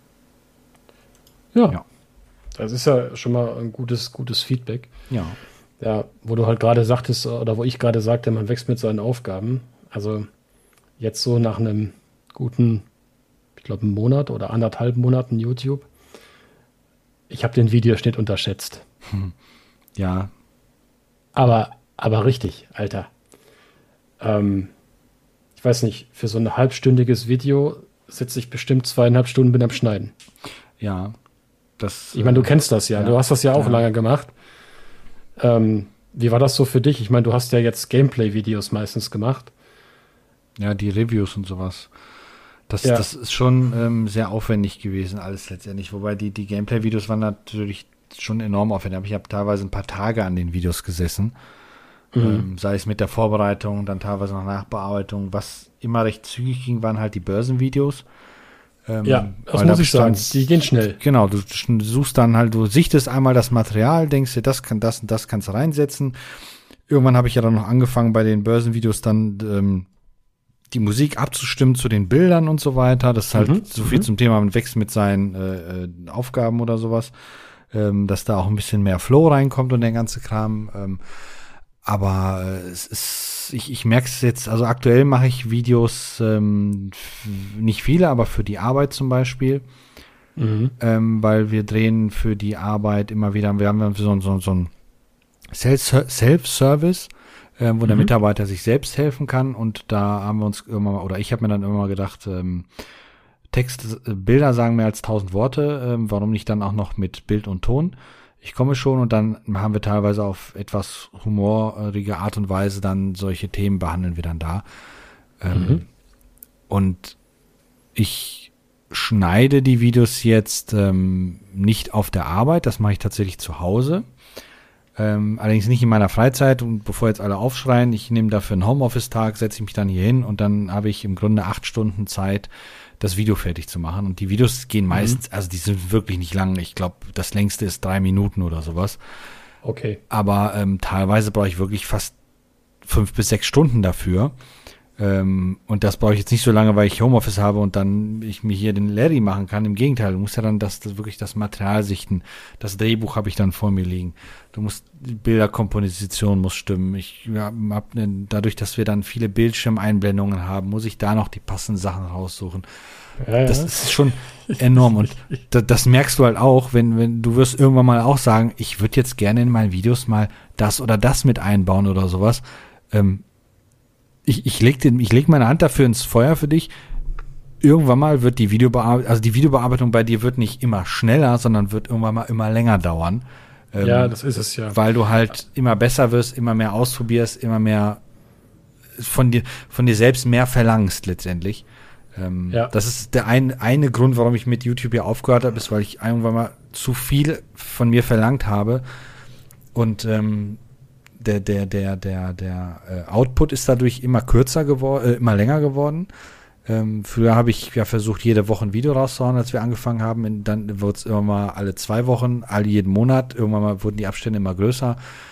Ja. Ja. Das ist ja schon mal ein gutes, gutes Feedback. Ja. Ja, wo du halt gerade sagtest, oder wo ich gerade sagte, man wächst mit seinen Aufgaben. Also jetzt so nach einem guten, ich glaube, einen Monat oder anderthalb Monaten YouTube. Ich habe den Videoschnitt unterschätzt. Hm. Ja. Aber, aber richtig, Alter. Ähm, ich weiß nicht, für so ein halbstündiges Video sitze ich bestimmt zweieinhalb Stunden bin am Schneiden. Ja. Das, ich meine, du kennst das ja. ja. Du hast das ja auch ja. lange gemacht. Ähm, wie war das so für dich? Ich meine, du hast ja jetzt Gameplay-Videos meistens gemacht. Ja, die Reviews und sowas. Das, ja. das ist schon ähm, sehr aufwendig gewesen, alles letztendlich. Wobei die, die Gameplay-Videos waren natürlich schon enorm aufwendig. Aber ich habe teilweise ein paar Tage an den Videos gesessen. Mhm. Ähm, sei es mit der Vorbereitung, dann teilweise noch Nachbearbeitung. Was immer recht zügig ging, waren halt die Börsenvideos. Ähm, ja, das muss ich sagen, die gehen schnell. Genau, du suchst dann halt, du sichtest einmal das Material, denkst dir, das kann das und das kannst du reinsetzen. Irgendwann habe ich ja dann noch angefangen, bei den Börsenvideos dann ähm, die Musik abzustimmen zu den Bildern und so weiter. Das ist halt mhm. so viel mhm. zum Thema, man wächst mit seinen äh, Aufgaben oder sowas, ähm, dass da auch ein bisschen mehr Flow reinkommt und der ganze Kram. Ähm, aber äh, es ist Ich, ich merke es jetzt, also aktuell mache ich Videos, ähm, f- nicht viele, aber für die Arbeit zum Beispiel, mhm. ähm, weil wir drehen für die Arbeit immer wieder, wir haben so, so, so ein Self-Service, äh, wo mhm. der Mitarbeiter sich selbst helfen kann und da haben wir uns immer, oder ich habe mir dann immer mal gedacht, ähm, Text, Bilder sagen mehr als tausend Worte, ähm, warum nicht dann auch noch mit Bild und Ton? Ich komme schon und dann haben wir teilweise auf etwas humorige Art und Weise dann solche Themen behandeln wir dann da. Ähm, mhm. Und ich schneide die Videos jetzt ähm, nicht auf der Arbeit, das mache ich tatsächlich zu Hause. Ähm, allerdings nicht in meiner Freizeit und bevor jetzt alle aufschreien, ich nehme dafür einen Homeoffice-Tag, setze ich mich dann hier hin und dann habe ich im Grunde acht Stunden Zeit, das Video fertig zu machen. Und die Videos gehen meistens, mhm. also die sind wirklich nicht lang. Ich glaube, das längste ist drei Minuten oder sowas. Okay. Aber ähm, teilweise brauche ich wirklich fast fünf bis sechs Stunden dafür. Ähm, und das brauche ich jetzt nicht so lange, weil ich Homeoffice habe und dann ich mir hier den Larry machen kann. Im Gegenteil, du musst ja dann das, das wirklich das Material sichten. Das Drehbuch habe ich dann vor mir liegen. Du musst, die Bilderkomposition muss stimmen. Ich ja, hab ne, dadurch, dass wir dann viele Bildschirmeinblendungen haben, muss ich da noch die passenden Sachen raussuchen. Ja, das ja. ist schon enorm und das, das merkst du halt auch, wenn, wenn du wirst irgendwann mal auch sagen, ich würde jetzt gerne in meinen Videos mal das oder das mit einbauen oder sowas. Ähm, Ich, ich leg den, ich leg meine Hand dafür ins Feuer für dich. Irgendwann mal wird die Videobearbeitung, also die Videobearbeitung bei dir wird nicht immer schneller, sondern wird irgendwann mal immer länger dauern. Ähm, ja, das ist es ja. Weil du halt immer besser wirst, immer mehr ausprobierst, immer mehr von dir, von dir selbst mehr verlangst letztendlich. Ähm, ja. Das ist der ein, eine Grund, warum ich mit YouTube hier aufgehört habe, ist, weil ich irgendwann mal zu viel von mir verlangt habe und ähm, der, der, der, der, der äh, Output ist dadurch immer kürzer geworden, äh, immer länger geworden. Ähm, früher habe ich ja versucht, jede Woche ein Video rauszuhauen, als wir angefangen haben. Und dann wurde es immer mal alle zwei Wochen, alle jeden Monat. Irgendwann mal wurden die Abstände immer größer.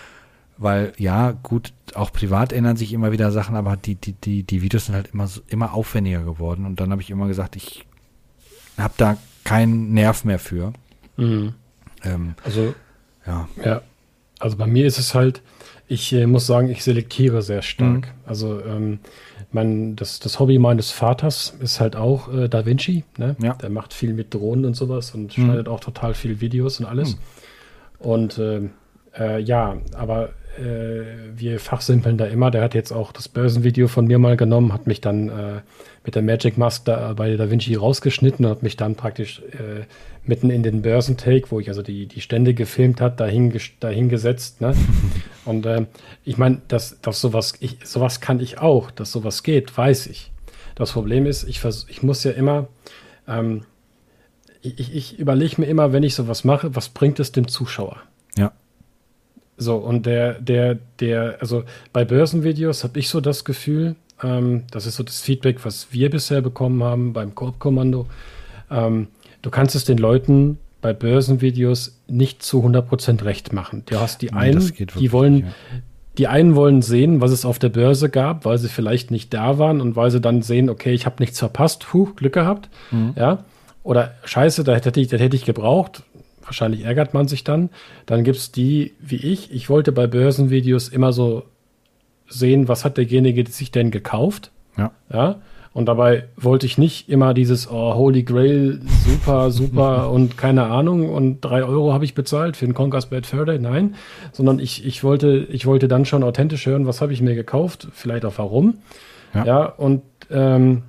weil ja, gut, auch privat ändern sich immer wieder Sachen, aber die, die, die, die Videos sind halt immer, so- immer aufwendiger geworden und dann habe ich immer gesagt, ich habe da keinen Nerv mehr für. Mhm. Ähm, Also, ja. ja, also bei mir ist es halt, ich äh, muss sagen, ich selektiere sehr stark. Mhm. Also ähm, mein, das, das Hobby meines Vaters ist halt auch äh, Da Vinci. Ne? Ja. Der macht viel mit Drohnen und sowas und Mhm. schneidet auch total viel Videos und alles. Und äh, äh, ja, aber äh, wir fachsimpeln da immer. Der hat jetzt auch das Börsenvideo von mir mal genommen, hat mich dann äh, mit der Magic Mask da bei Da Vinci rausgeschnitten und hat mich dann praktisch äh, mitten in den Börsentake, wo ich also die, die Stände gefilmt hat, dahin, ges- dahin gesetzt. Ne? Und äh, ich meine, dass, dass sowas, ich, sowas kann ich auch, dass sowas geht, weiß ich. Das Problem ist, ich, vers ich muss ja immer, ähm, ich, ich, ich überlege mir immer, wenn ich sowas mache, was bringt es dem Zuschauer? Ja. So, und der, der, der, also bei Börsenvideos habe ich so das Gefühl, ähm, das ist so das Feedback, was wir bisher bekommen haben beim Koop-Kommando. Ähm, du kannst es den Leuten bei Börsenvideos nicht zu hundert Prozent recht machen. Du hast die Nee, einen, das geht die wirklich wollen, nicht, ja. die einen wollen sehen, was es auf der Börse gab, weil sie vielleicht nicht da waren und weil sie dann sehen, okay, ich habe nichts verpasst, puh, Glück gehabt, Mhm. ja. Oder Scheiße, da hätte ich, das hätte ich gebraucht. Wahrscheinlich ärgert man sich dann. Dann gibt es die, wie ich. Ich wollte bei Börsenvideos immer so sehen, was hat derjenige sich denn gekauft. Ja. Ja. Und dabei wollte ich nicht immer dieses oh, Holy Grail, super, super und keine Ahnung und drei Euro habe ich bezahlt für den Conker's Bad Fur Day. Nein, sondern ich, ich, wollte, ich wollte dann schon authentisch hören, was habe ich mir gekauft, vielleicht auch warum. Ja. Ja, und ähm,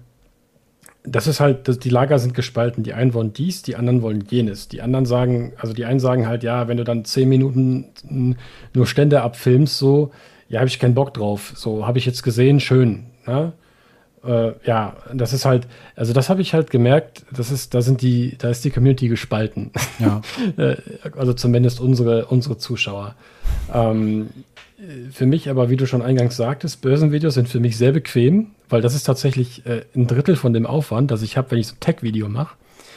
das ist halt, das, die Lager sind gespalten. Die einen wollen dies, die anderen wollen jenes. Die anderen sagen, also die einen sagen halt, ja, wenn du dann zehn Minuten n- nur Stände abfilmst, so, ja, habe ich keinen Bock drauf. So, habe ich jetzt gesehen, schön. Ja, äh, ja, das ist halt, also das habe ich halt gemerkt, das ist, da sind die, da ist die Community gespalten. Ja. Äh, also zumindest unsere, unsere Zuschauer. Ähm, für mich aber, wie du schon eingangs sagtest, Börsenvideos sind für mich sehr bequem, weil das ist tatsächlich äh, ein Drittel von dem Aufwand, das ich habe, wenn ich so ein Tech-Video mache.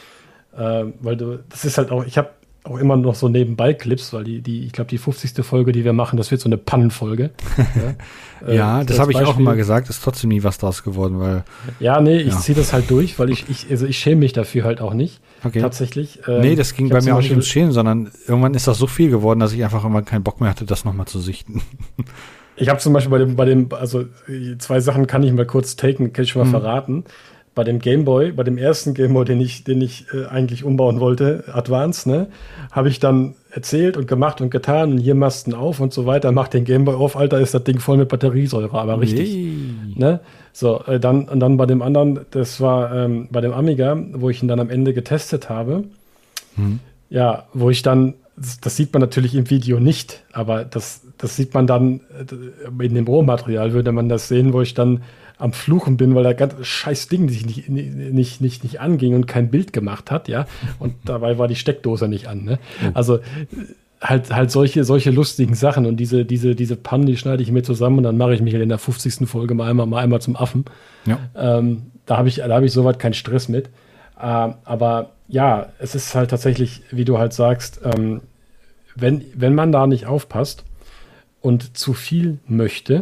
Äh, weil du, das ist halt auch, ich habe auch immer noch so nebenbei Clips, weil die, die ich glaube, die fünfzigste Folge, die wir machen, das wird so eine Pannenfolge. ja, Ja, Äh, das als habe ich auch Beispiel- immer gesagt, ist trotzdem nie was draus geworden, weil, Ja, nee, ich Ja. ziehe das halt durch, weil ich, ich, also ich schäme mich dafür halt auch nicht. okay. Tatsächlich. Ähm, Nee, das ging ich bei hab mir zum auch nicht Beispiel- ums Schälen, sondern irgendwann ist das so viel geworden, dass ich einfach immer keinen Bock mehr hatte, das nochmal zu sichten. Ich habe zum Beispiel bei dem, bei dem, also äh, zwei Sachen kann ich mal kurz taken, kann ich schon mal Mhm. verraten. Bei dem Gameboy, bei dem ersten Gameboy, den ich, den ich äh, eigentlich umbauen wollte, Advance, ne, habe ich dann erzählt und gemacht und getan und hier Masten auf und so weiter. Mach den Gameboy auf, Alter, ist das Ding voll mit Batteriesäure, aber richtig. Yay. Ne? So, äh, dann, und dann bei dem anderen, das war ähm, bei dem Amiga, wo ich ihn dann am Ende getestet habe. Mhm. Ja, wo ich dann, das, das sieht man natürlich im Video nicht, aber das, das sieht man dann äh, in dem Rohmaterial, würde man das sehen, wo ich dann am Fluchen bin, weil der ganze scheiß Ding sich nicht, nicht, nicht, nicht anging und kein Bild gemacht hat, ja. Und dabei war die Steckdose nicht an, ne? Also äh, halt, halt solche, solche lustigen Sachen und diese, diese, diese Pannen, die schneide ich mir zusammen und dann mache ich mich in der fünfzigsten Folge mal einmal, mal einmal zum Affen. Ja. Ähm, da habe ich, da habe ich soweit keinen Stress mit. Ähm, aber ja, es ist halt tatsächlich, wie du halt sagst, ähm, wenn, wenn man da nicht aufpasst und zu viel möchte,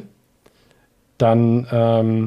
dann ähm,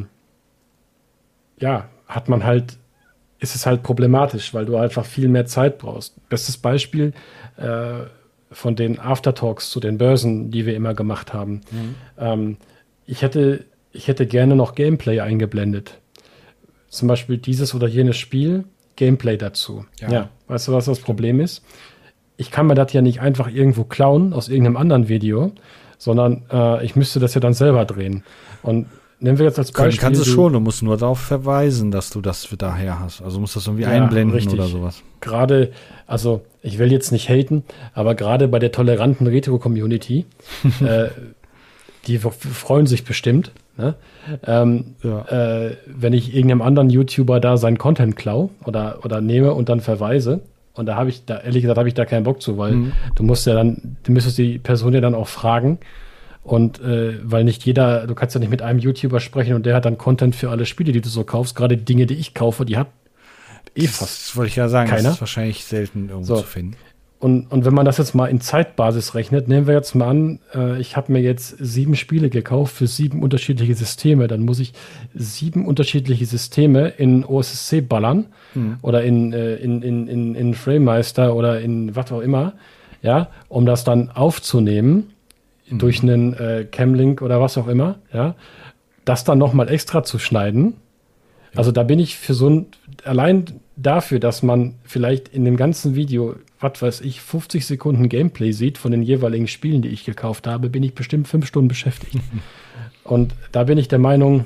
ja, hat man halt, ist es halt problematisch, weil du einfach viel mehr Zeit brauchst. Bestes Beispiel äh, von den Aftertalks zu den Börsen, die wir immer gemacht haben. Ähm, ich hätte, ich hätte gerne noch Gameplay eingeblendet. Zum Beispiel dieses oder jenes Spiel, Gameplay dazu. Ja. Ja, weißt du, was das Problem ist? Ich kann mir das ja nicht einfach irgendwo klauen aus irgendeinem anderen Video, sondern äh, ich müsste das ja dann selber drehen. Und nehmen wir jetzt als Können Beispiel. kannst du du- schon, du musst nur darauf verweisen, dass du das daher hast. Also musst du das irgendwie Ja, einblenden richtig. oder sowas. Gerade, also ich will jetzt nicht haten, aber gerade bei der toleranten Retro-Community, äh, die f- freuen sich bestimmt, ne? ähm, Ja. äh, wenn ich irgendeinem anderen YouTuber da seinen Content klau oder, oder nehme und dann verweise. Und da habe ich, da ehrlich gesagt, habe ich da keinen Bock zu, weil Mhm. du musst ja dann, du müsstest die Person ja dann auch fragen. Und äh, weil nicht jeder, du kannst ja nicht mit einem YouTuber sprechen und der hat dann Content für alle Spiele, die du so kaufst. Gerade die Dinge, die ich kaufe, die hat eh fast. Das wollte ich ja sagen, Keiner? das ist wahrscheinlich selten irgendwo So. zu finden. und, und wenn man das jetzt mal in Zeitbasis rechnet, nehmen wir jetzt mal an, äh, ich habe mir jetzt sieben Spiele gekauft für sieben unterschiedliche Systeme, dann muss ich sieben unterschiedliche Systeme in O S S C ballern mhm. oder in, äh, in, in, in, in FrameMeister oder in was auch immer, ja, um das dann aufzunehmen mhm. durch einen äh, Camlink oder was auch immer, ja, das dann nochmal extra zu schneiden. Ja. Also da bin ich für so ein, allein dafür, dass man vielleicht in dem ganzen Video, was weiß ich, fünfzig Sekunden Gameplay sieht von den jeweiligen Spielen, die ich gekauft habe, bin ich bestimmt fünf Stunden beschäftigt. Und da bin ich der Meinung,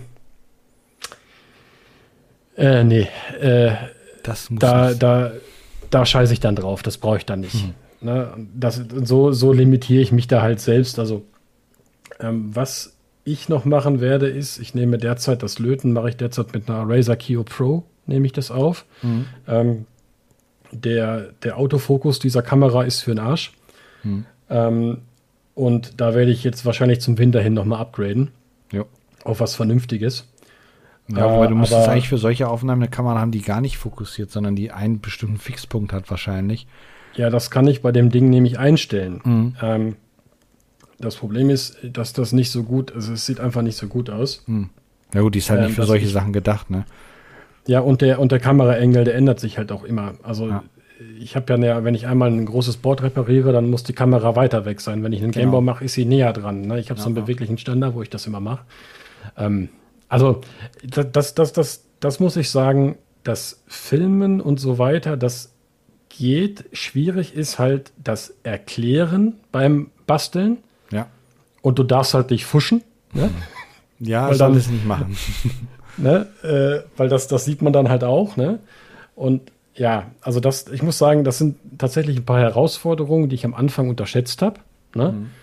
äh, nee, äh, das muss da, da, da scheiße ich dann drauf, das brauche ich dann nicht. Mhm. Ne? Das, so, so limitiere ich mich da halt selbst. Also ähm, was ich noch machen werde, ist, ich nehme derzeit das Löten, mache ich derzeit mit einer Razer Kiyo Pro, nehme ich das auf. Mhm. Ähm, der, der Autofokus dieser Kamera ist für den Arsch. Mhm. Ähm, und da werde ich jetzt wahrscheinlich zum Winter hin nochmal upgraden. Jo. Auf was Vernünftiges. Ja, wobei du musst eigentlich für solche Aufnahmen eine Kamera haben, die gar nicht fokussiert, sondern die einen bestimmten Fixpunkt hat wahrscheinlich. Ja, das kann ich bei dem Ding nämlich einstellen. Mhm. Ähm, Das Problem ist, dass das nicht so gut, also es sieht einfach nicht so gut aus. Hm. Ja gut, die ist halt ähm, nicht für solche ich, Sachen gedacht, ne? Ja, und der, und der Kameraengel, der ändert sich halt auch immer. Also ja. ich habe ja, wenn ich einmal ein großes Board repariere, dann muss die Kamera weiter weg sein. Wenn ich einen genau. Gamebau mache, ist sie näher dran. Ne? Ich habe ja, so einen ja. beweglichen Ständer, wo ich das immer mache. Ähm, also das, das, das, das muss ich sagen, das Filmen und so weiter, das geht. Schwierig ist halt das Erklären beim Basteln. Ja. Und du darfst halt nicht fuschen. Ne? Ja, weil soll dann, es nicht machen. Ne? Äh, weil das, das sieht man dann halt auch. Ne? Und ja, also das, ich muss sagen, das sind tatsächlich ein paar Herausforderungen, die ich am Anfang unterschätzt habe. Ne? Mhm.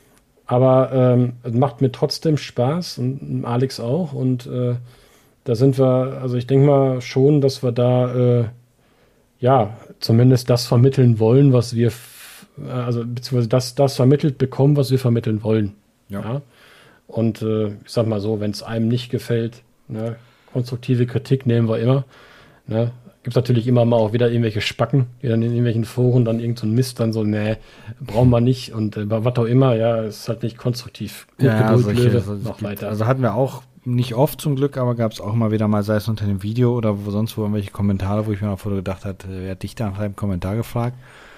Aber ähm, es macht mir trotzdem Spaß und Alex auch. Und äh, da sind wir, also ich denke mal schon, dass wir da äh, ja zumindest das vermitteln wollen, was wir also beziehungsweise das, das vermittelt bekommen, was wir vermitteln wollen. Ja. ja? Und äh, ich sag mal so, wenn es einem nicht gefällt, ne, konstruktive Kritik nehmen wir immer. Ne? Gibt es natürlich immer mal auch wieder irgendwelche Spacken, die dann in irgendwelchen Foren dann irgend so ein Mist dann so, nee, brauchen wir nicht und äh, was auch immer, ja, ist halt nicht konstruktiv. Gut, ja, Geduld, solche, Löwe, so, noch gibt, weiter. Also hatten wir auch nicht oft zum Glück, aber gab es auch mal wieder mal, sei es unter dem Video oder wo sonst wo irgendwelche Kommentare, wo ich mir mal vorher gedacht habe, wer hat dich da nach einem Kommentar gefragt?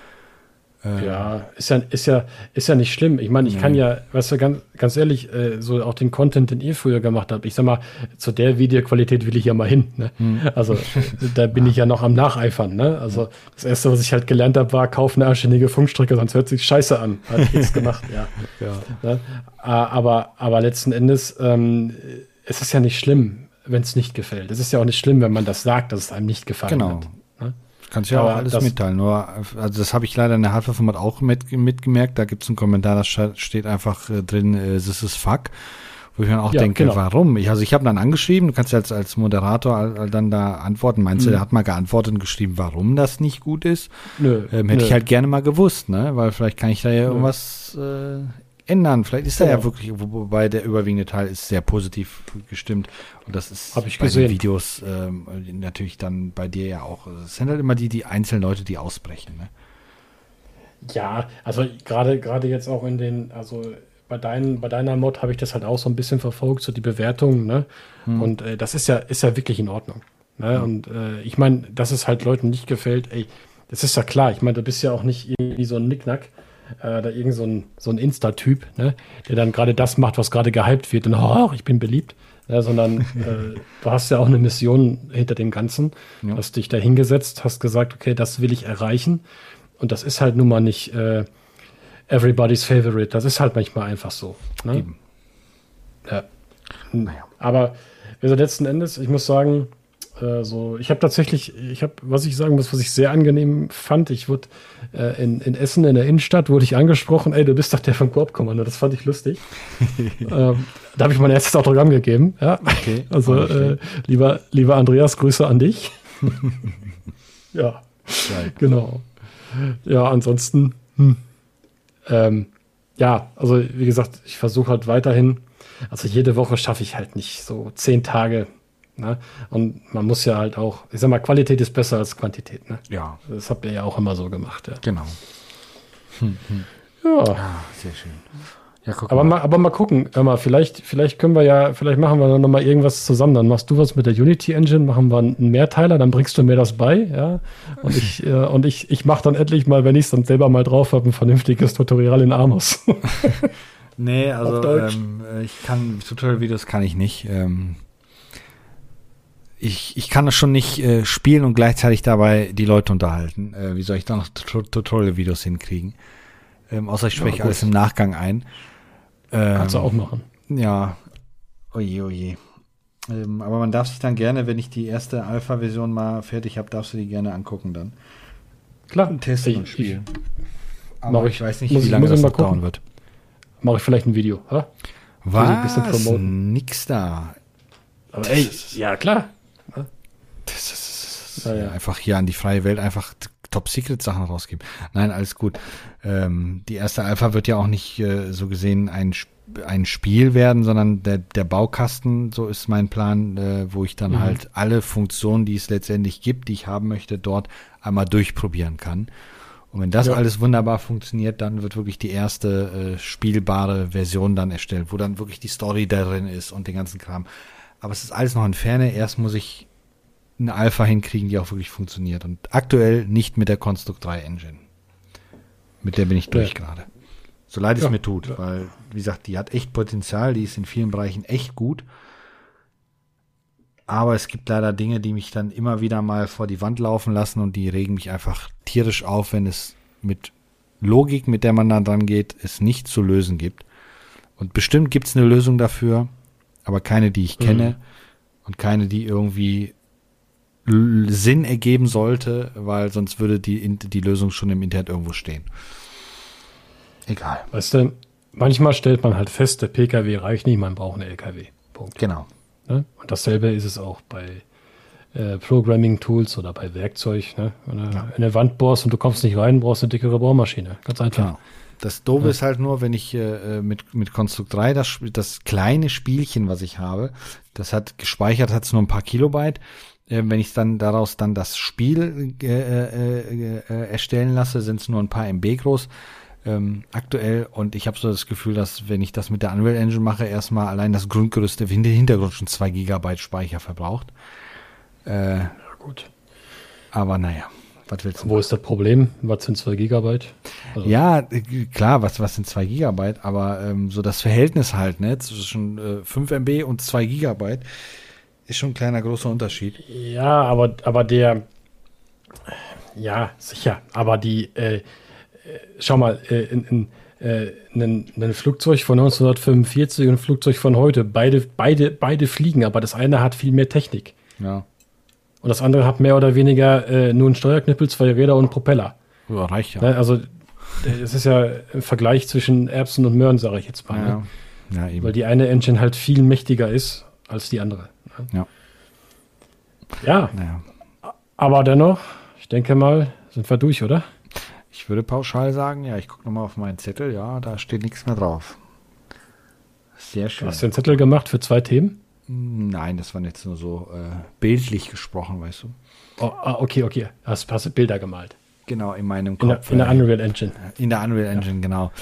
Ja, ist ja, ist ja, ist ja nicht schlimm. Ich meine, ich nee. kann ja, weißt du, ganz, ganz ehrlich, äh, so auch den Content, den ihr früher gemacht habt. Ich sag mal, zu der Videoqualität will ich ja mal hin. Ne? Hm. Also da bin ich ja noch am Nacheifern. Ne? Also das Erste, was ich halt gelernt habe, war, kauf eine anständige Funkstrecke, sonst hört sich scheiße an. Hat nichts gemacht, ja. ja. Ne? Aber, aber letzten Endes, ähm, es ist ja nicht schlimm, wenn es nicht gefällt. Es ist ja auch nicht schlimm, wenn man das sagt, dass es einem nicht gefallen genau. hat. Ne? Kannst ja aber auch alles mitteilen, nur, also das habe ich leider in der Hardware-Format auch mit, mitgemerkt, da gibt es einen Kommentar, da steht einfach äh, drin, äh, this is fuck, wo ich mir auch ja, denke, genau. warum? Ich, also ich habe dann angeschrieben, du kannst ja als, als Moderator all, all dann da antworten, meinst mhm. du, der hat mal geantwortet und geschrieben, warum das nicht gut ist? Nö. Ähm, hätte nö. ich halt gerne mal gewusst, ne, weil vielleicht kann ich da ja nö. irgendwas äh, ändern, vielleicht ist da genau. ja wirklich, wobei der überwiegende Teil ist sehr positiv gestimmt und das ist Hab ich bei gesehen. den Videos ähm, natürlich dann bei dir ja auch, es sind halt immer die, die einzelnen Leute, die ausbrechen, ne? Ja, also gerade gerade jetzt auch in den, also bei deinen, bei deiner Mod habe ich das halt auch so ein bisschen verfolgt, so die Bewertungen, ne? Hm. Und äh, das ist ja, ist ja wirklich in Ordnung. Ne? Hm. Und äh, ich meine, dass es halt Leuten nicht gefällt, ey, das ist ja klar. Ich meine, du bist ja auch nicht irgendwie so ein Nicknack. Äh, da irgend so ein, so ein Insta-Typ, ne, der dann gerade das macht, was gerade gehypt wird und oh, ich bin beliebt, ja, sondern äh, du hast ja auch eine Mission hinter dem Ganzen, ja. hast dich da hingesetzt, hast gesagt, okay, das will ich erreichen und das ist halt nun mal nicht äh, everybody's favorite, das ist halt manchmal einfach so. Ne? Eben. Ja. Naja. Aber also letzten Endes, ich muss sagen, so, ich habe tatsächlich, ich habe, was ich sagen muss, was ich sehr angenehm fand, ich wurde äh, in, in Essen in der Innenstadt, wurde ich angesprochen, ey, du bist doch der vom Koop-Kommando, das fand ich lustig. ähm, da habe ich mein erstes Autogramm gegeben, ja. Okay. Also, okay. Äh, lieber, lieber Andreas, Grüße an dich. ja, Geil. Genau. Ja, ansonsten, hm. ähm, ja, also wie gesagt, ich versuche halt weiterhin, also jede Woche schaffe ich halt nicht so zehn Tage. Ne? Und man muss ja halt auch, ich sag mal, Qualität ist besser als Quantität. Ne? Ja. Das habt ihr ja auch immer so gemacht. Ja. Genau. Hm, hm. Ja. Ah, sehr schön. Ja, guck Aber mal. mal, aber mal gucken, hör mal, vielleicht, vielleicht können wir ja, vielleicht machen wir noch mal irgendwas zusammen. Dann machst du was mit der Unity Engine, machen wir einen Mehrteiler, dann bringst du mir das bei, ja. Und ich, äh, und ich, ich mache dann endlich mal, wenn ich es dann selber mal drauf habe, ein vernünftiges Tutorial in Amos. Nee, also Auf Deutsch. ähm, ich kann, Tutorial-Videos kann ich nicht. Ähm, ich, ich kann das schon nicht äh, spielen und gleichzeitig dabei die Leute unterhalten. Äh, wie soll ich da noch Tut- Tutorial-Videos hinkriegen? Ähm, außer ich spreche Ja, gut. alles im Nachgang ein. Ähm, Kannst du auch machen. Ja, oje, oje. Ähm, aber man darf sich dann gerne, wenn ich die erste Alpha-Version mal fertig habe, darfst du die gerne angucken dann. Klar. Und testen Ich- und spielen. ich- Aber mach ich ich- weiß nicht, muss wie ich- lange muss ich das mal noch dauern gucken. wird. Mache ich vielleicht ein Video, ha? Was? ein bisschen promoten. Nix da. Aber ey, ja klar. Das ist Ja, ja. einfach hier an die freie Welt einfach Top-Secret-Sachen rausgeben. Nein, alles gut. Ähm, die erste Alpha wird ja auch nicht äh, so gesehen ein, Sp- ein Spiel werden, sondern der, der Baukasten, so ist mein Plan, äh, wo ich dann Mhm. halt alle Funktionen, die es letztendlich gibt, die ich haben möchte, dort einmal durchprobieren kann. Und wenn das Ja. alles wunderbar funktioniert, dann wird wirklich die erste äh, spielbare Version dann erstellt, wo dann wirklich die Story darin ist und den ganzen Kram. Aber es ist alles noch in Ferne. Erst muss ich eine Alpha hinkriegen, die auch wirklich funktioniert. Und aktuell nicht mit der Construct drei Engine. Mit der bin ich durch Ja. gerade. So leid es Ja. mir tut, Ja. weil, wie gesagt, die hat echt Potenzial, die ist in vielen Bereichen echt gut. Aber es gibt leider Dinge, die mich dann immer wieder mal vor die Wand laufen lassen und die regen mich einfach tierisch auf, wenn es mit Logik, mit der man dann dran geht, es nicht zu lösen gibt. Und bestimmt gibt es eine Lösung dafür, aber keine, die ich kenne Mhm. und keine, die irgendwie L- Sinn ergeben sollte, weil sonst würde die, In- die Lösung schon im Internet irgendwo stehen. Egal. Weißt du, manchmal stellt man halt fest, der P K W reicht nicht, man braucht eine L K W. Punkt. Genau. Ne? Und dasselbe ist es auch bei äh, Programming-Tools oder bei Werkzeug. Ne? Wenn du Ja. in eine Wand bohrst und du kommst nicht rein, brauchst du eine dickere Bohrmaschine. Ganz einfach. Genau. Das Doofe Ja. ist halt nur, wenn ich äh, mit, mit Construct drei, das, Sp- das kleine Spielchen, was ich habe, das hat gespeichert, hat es nur ein paar Kilobyte. Äh, wenn ich dann daraus dann das Spiel äh, äh, äh, erstellen lasse, sind es nur ein paar M B groß ähm, aktuell. Und ich habe so das Gefühl, dass wenn ich das mit der Unreal Engine mache, erstmal allein das Grundgerüst im Hintergrund schon zwei Gigabyte Speicher verbraucht. Äh, Ja, gut. aber naja, was willst du Wo ist das Problem? Was sind zwei Gigabyte? Also, Ja, äh, klar, was, was sind zwei Gigabyte, aber ähm, so das Verhältnis halt, ne, zwischen äh, fünf M B und zwei Gigabyte ist schon ein kleiner großer Unterschied. Ja, aber, aber der, ja, sicher, aber die, äh, äh, schau mal, äh, in, in, äh, ein, ein Flugzeug von neunzehnhundertfünfundvierzig und ein Flugzeug von heute, beide, beide, beide fliegen, aber das eine hat viel mehr Technik Ja, und das andere hat mehr oder weniger äh, nur einen Steuerknüppel, zwei Räder und einen Propeller. ja reicht ja. Ne? Also, es ist ja ein Vergleich zwischen Erbsen und Möhren, sage ich jetzt mal. Ja, Ne? ja eben. Weil die eine Engine halt viel mächtiger ist als die andere. Ne? Ja. Ja, Naja. aber dennoch, ich denke mal, sind wir durch, oder? Ich würde pauschal sagen, ja, ich gucke nochmal auf meinen Zettel, ja, da steht nichts mehr drauf. Sehr schön. Hast du den Zettel gemacht für zwei Themen? Nein, das war jetzt nur so äh, bildlich gesprochen, weißt du. Oh, ah, okay, okay. Hast, hast du Bilder gemalt? Genau, in meinem In der, Kopf. in der äh, Unreal Engine. in der Unreal Engine, genau.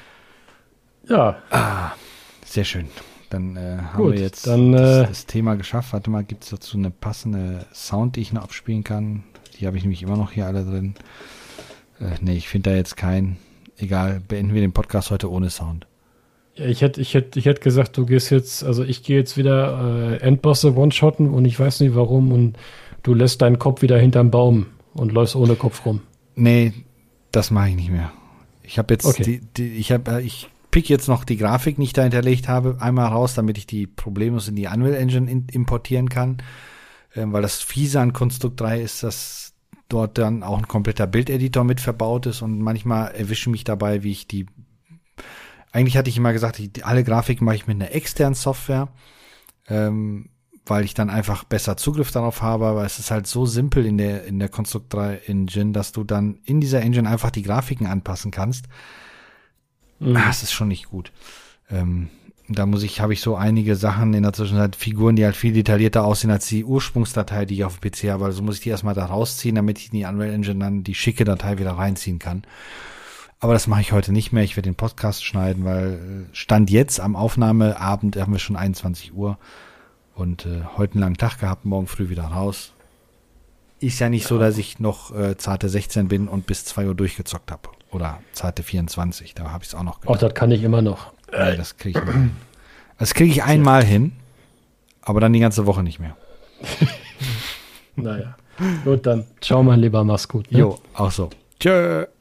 Ja, Sehr schön. Dann äh, haben Gut, wir jetzt dann, das, äh, das Thema geschafft. Warte mal, gibt es dazu eine passende Sound, die ich noch abspielen kann? Die habe ich nämlich immer noch hier alle drin. Äh, nee, ich finde da jetzt keinen. Egal, beenden wir den Podcast heute ohne Sound. ja, ich hätte ich hätt, ich hätt gesagt, du gehst jetzt, also ich gehe jetzt wieder äh, Endbosse one-shotten und ich weiß nicht warum und du lässt deinen Kopf wieder hinterm Baum und läufst ohne Kopf rum. Nee, das mache ich nicht mehr. Ich habe jetzt Okay. die, die, ich habe, ich pick jetzt noch die Grafik, die ich da hinterlegt habe, einmal raus, damit ich die problemlos in die Unreal Engine in, importieren kann. Ähm, weil das Fiese an Construct drei ist, dass dort dann auch ein kompletter Bildeditor mit verbaut ist und manchmal erwische mich dabei, wie ich die, eigentlich hatte ich immer gesagt, ich, die, alle Grafiken mache ich mit einer externen Software, ähm, weil ich dann einfach besser Zugriff darauf habe, aber es ist halt so simpel in der, in der Construct drei Engine, dass du dann in dieser Engine einfach die Grafiken anpassen kannst. Mhm. Ah, es ist schon nicht gut. Ähm, da muss ich, habe ich so einige Sachen in der Zwischenzeit, Figuren, die halt viel detaillierter aussehen als die Ursprungsdatei, die ich auf dem P C habe. Also muss ich die erstmal da rausziehen, damit ich in die Unreal Engine dann die schicke Datei wieder reinziehen kann. Aber das mache ich heute nicht mehr. Ich werde den Podcast schneiden, weil Stand jetzt am Aufnahmeabend haben wir schon einundzwanzig Uhr und äh, heute einen langen Tag gehabt, morgen früh wieder raus. Ist ja nicht ja. so, dass ich noch äh, zarte sechzehn bin und bis zwei Uhr durchgezockt habe. Oder zarte vierundzwanzig, da habe ich es auch noch gemacht. Oh, das kann ich immer noch. Ja, das kriege ich immer hin. Das kriege ich einmal hin, aber dann die ganze Woche nicht mehr. Naja, gut, dann ciao, mein Lieber, mach's gut. Ne? Jo, auch so. Tschö.